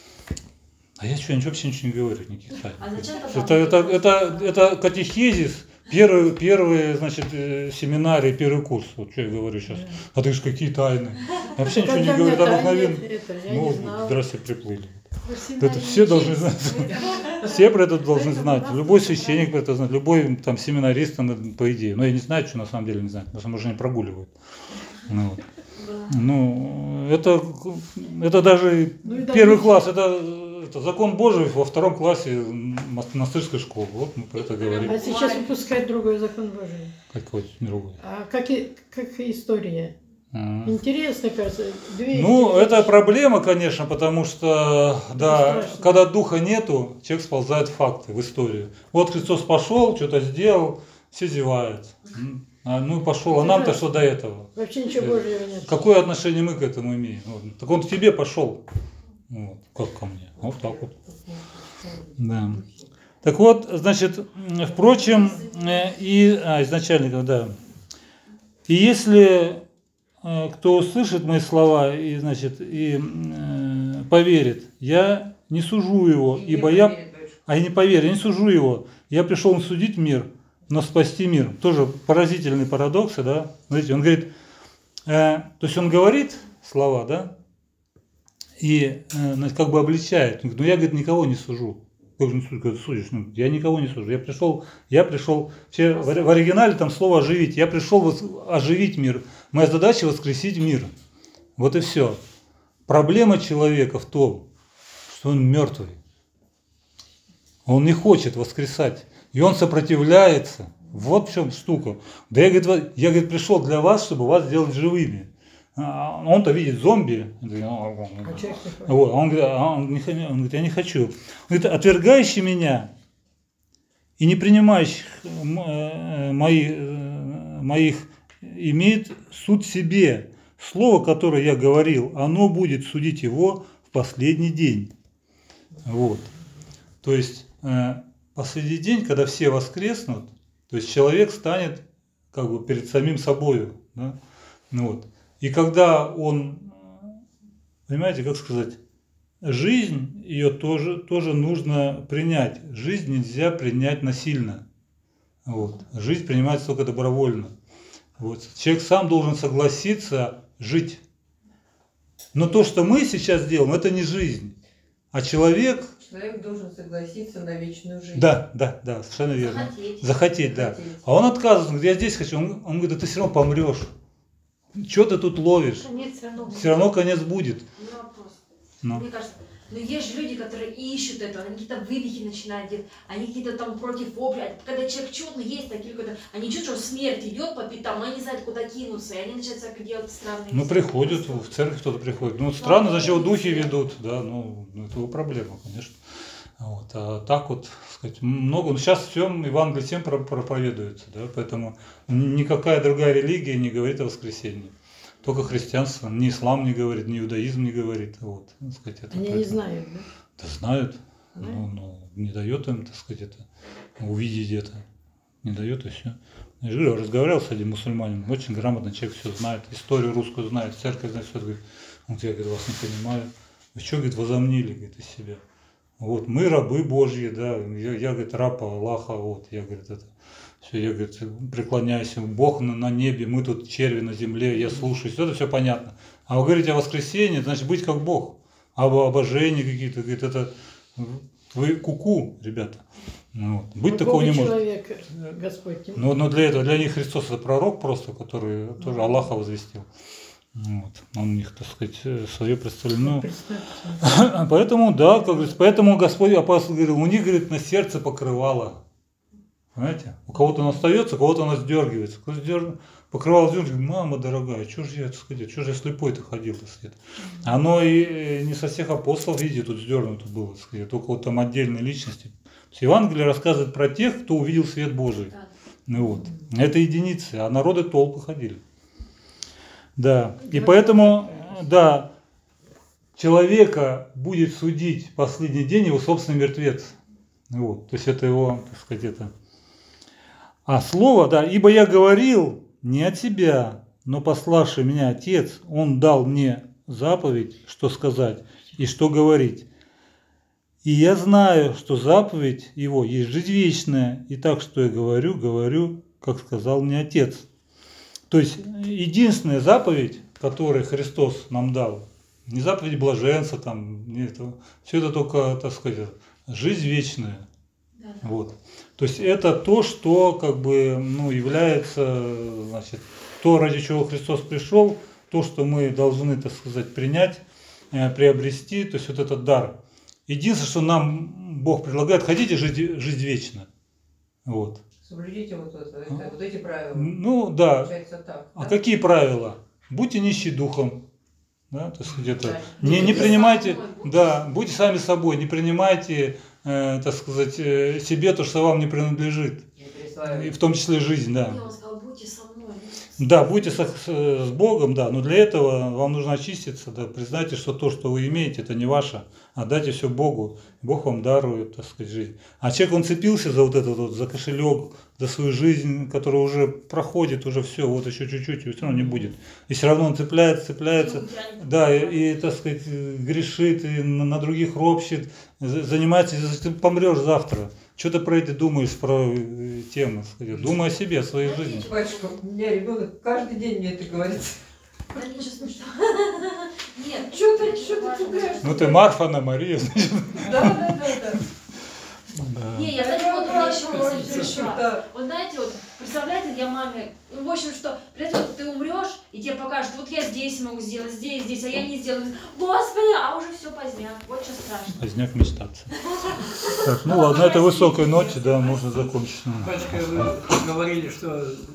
А я что, вообще ничего не говорю, никаких тайн. А зачем тогда Это катехизис, первый, значит, семинарий, первый курс. Вот что я говорю сейчас. А ты ж какие тайны? Я вообще ничего не Когда говорю, мне там тайны, обыкновенно. это я Ну, не знала. здрасте, приплыли. Вы Это все должны знать. Все про это должны знать. Любой священник про это знает, любой там семинарист, там, по идее. Но я не знаю, что на самом деле не знаю, потому что, может, они прогуливают. Ну, вот. Ну, это даже Ну, и первый даже- класс, это закон Божий во втором классе монастырской школы. Вот мы про это говорим. А сейчас выпускает другой закон Божий. Какой другой. А как история? Интересно, кажется. 200. Ну, это проблема, конечно, потому что, да, страшно. когда духа нету, человек сползает в факты, в историю. Вот Христос пошел, что-то сделал, все зевают. Ну и пошел, а нам-то что до этого? Вообще ничего Божьего нет. Какое отношение мы к этому имеем? Вот. Так он к тебе пошел. Вот. Как ко мне? Вот так вот. Да. Так вот, значит, впрочем, изначально, да. И если кто услышит мои слова и, значит, и поверит, я не сужу его, ибо я... А не поверит, я не сужу его. Я пришел не судить мир, но спасти мир. Тоже поразительный парадокс, да. Смотрите, он говорит, то есть он говорит слова, да, и как бы обличает. Он говорит, ну я, говорит, никого не сужу. Как же не судишь, когда ты судишь? Ну, я никого не сужу. Я пришел, вообще, в оригинале там слово оживить. Я пришел оживить мир. Моя задача воскресить мир. Вот и все. Проблема человека в том, что он мертвый. Он не хочет воскресать. И он сопротивляется. Вот в чем штука. Да я, говорит, пришел для вас, чтобы вас сделать живыми. Он-то видит зомби. Вот, он говорит, я не хочу. Он говорит, отвергающий меня и не принимающих моих имеет суд себе. Слово, которое я говорил, оно будет судить его в последний день. Вот. То есть последний день, когда все воскреснут, то есть человек станет как бы перед самим собою. Да? Вот. И когда он, понимаете, как сказать, жизнь, ее тоже нужно принять. Жизнь нельзя принять насильно. Вот. Жизнь принимается только добровольно. Вот. Человек сам должен согласиться жить. Но то, что мы сейчас делаем, это не жизнь. А человек должен согласиться на вечную жизнь. Да, совершенно верно. Захотеть, да. А он отказывается, он говорит, я здесь хочу. Он говорит, да ты все равно помрешь. Что ты тут ловишь? Конец все равно будет. Все равно конец будет. Не вопрос. Ну. Мне кажется, но есть же люди, которые ищут этого, они какие-то вывихи начинают делать, они какие-то там против общего. Когда человек чудный, есть такие, когда они чувствуют, что смерть идет по пятам, они не знают, куда кинуться, и они начинают всякое делать странные Ну, вещи. приходят, в церковь кто-то приходит. Ну, странно, зачем его духи ведут, да, ну, это его проблема, конечно. Вот. А так вот, сказать, много, ну, сейчас всем Евангелие всем проповедуется, да, поэтому никакая другая религия не говорит о воскресении. Только христианство, ни ислам не говорит, ни иудаизм не говорит. Вот, так сказать, это Они поэтому... не знают, да? Да знают, но не дает им, так сказать, это увидеть это. Не дает и все. Я же говорю, разговаривал с одним мусульманином, очень грамотный человек, все знает, историю русскую знает, церковь знает, все. Говорит, вот я, говорит, вас не понимаю. Вы что, говорит, возомнили, говорит, из себя? Вот, мы рабы Божьи, да, я говорит, раб Аллаха, вот, я, говорит, это, все, я, говорит, преклоняюсь, Бог на небе, мы тут черви на земле, я слушаюсь, это все понятно. А вы говорите о воскресении, значит, быть как Бог, об обожении какие-то, говорит, это, вы куку, ребята, вот. Быть такого не может. Человек, Господь. Но для этого, для них Христос это пророк просто, который тоже Аллаха возвестил. Вот. Он у них, так сказать, свое представление. Ну, поэтому, да, как говорится, поэтому Господь апостол говорил, у них, говорит, на сердце покрывало. Понимаете? У кого-то оно остается, у кого-то оно сдергивается. Покрывало сдергивается, говорит, мама дорогая, что же я, так сказать, что же я слепой-то ходил, так сказать. Оно и не со всех апостолов, видите, тут сдернуто было, так сказать, только вот там отдельные личности. Евангелие рассказывает про тех, кто увидел свет Божий. Ну, вот. Это единицы, а народы толпы ходили. Да, и поэтому, да, человека будет судить последний день его собственный мертвец. Вот, то есть это его, так сказать, это. А слово, да, ибо я говорил не от себя, но пославший меня Отец, Он дал мне заповедь, что сказать и что говорить. И я знаю, что заповедь Его есть жизнь вечная, и так, что я говорю, как сказал мне Отец. То есть единственная заповедь, которую Христос нам дал, не заповедь блаженства, там, не это, все это только, так сказать, жизнь вечная. Да. Вот. То есть это то, что как бы, ну, является, значит, то, ради чего Христос пришел, то, что мы должны, так сказать, принять, приобрести, то есть вот этот дар. Единственное, что нам Бог предлагает, хотите жить вечно. Вот. Соблюдите вот эти правила. Ну да. Получается так. А да? какие правила? будьте нищи духом. Да, так сказать, это. Да. Не Будьте принимайте, собой, будьте да, будьте сами собой, не принимайте, так сказать, себе то, что вам не принадлежит. Не И присваивай. в том числе жизнь, да. Не, он сказал, будьте со мной. Да, будьте с Богом, да, но для этого вам нужно очиститься, да, признайте, что то, что вы имеете, это не ваше, отдайте все Богу, Бог вам дарует, так сказать, жизнь. А человек, он цепился за вот этот вот, за кошелек, за свою жизнь, которая уже проходит, уже все, вот еще чуть-чуть, и все равно не будет. И все равно он цепляется, да, и, так сказать, грешит, и на других ропщет, занимается, ты помрешь завтра. Что ты про это думаешь, про темы? Думай о себе, о своей жизни. Батюшка, у меня ребенок каждый день мне это говорит. Да ничего смешного. Нет, Что ты важно. пугаешь? Ну ты Марфа, она Мария, значит. Да. Да. Не, я знаете, вот у меня еще мысль Очень пришла. да. Вот знаете, вот представляете, я маме, ну, в общем, что, представляете, вот ты умрешь, и тебе покажут, вот я здесь могу сделать, здесь, а я не сделаю. Господи, а уже все поздняк, вот что страшно. Поздняк мечтаться. Так, ну ладно, на этой высокой ноте, да, можно закончить. Батюшка, вы говорили, что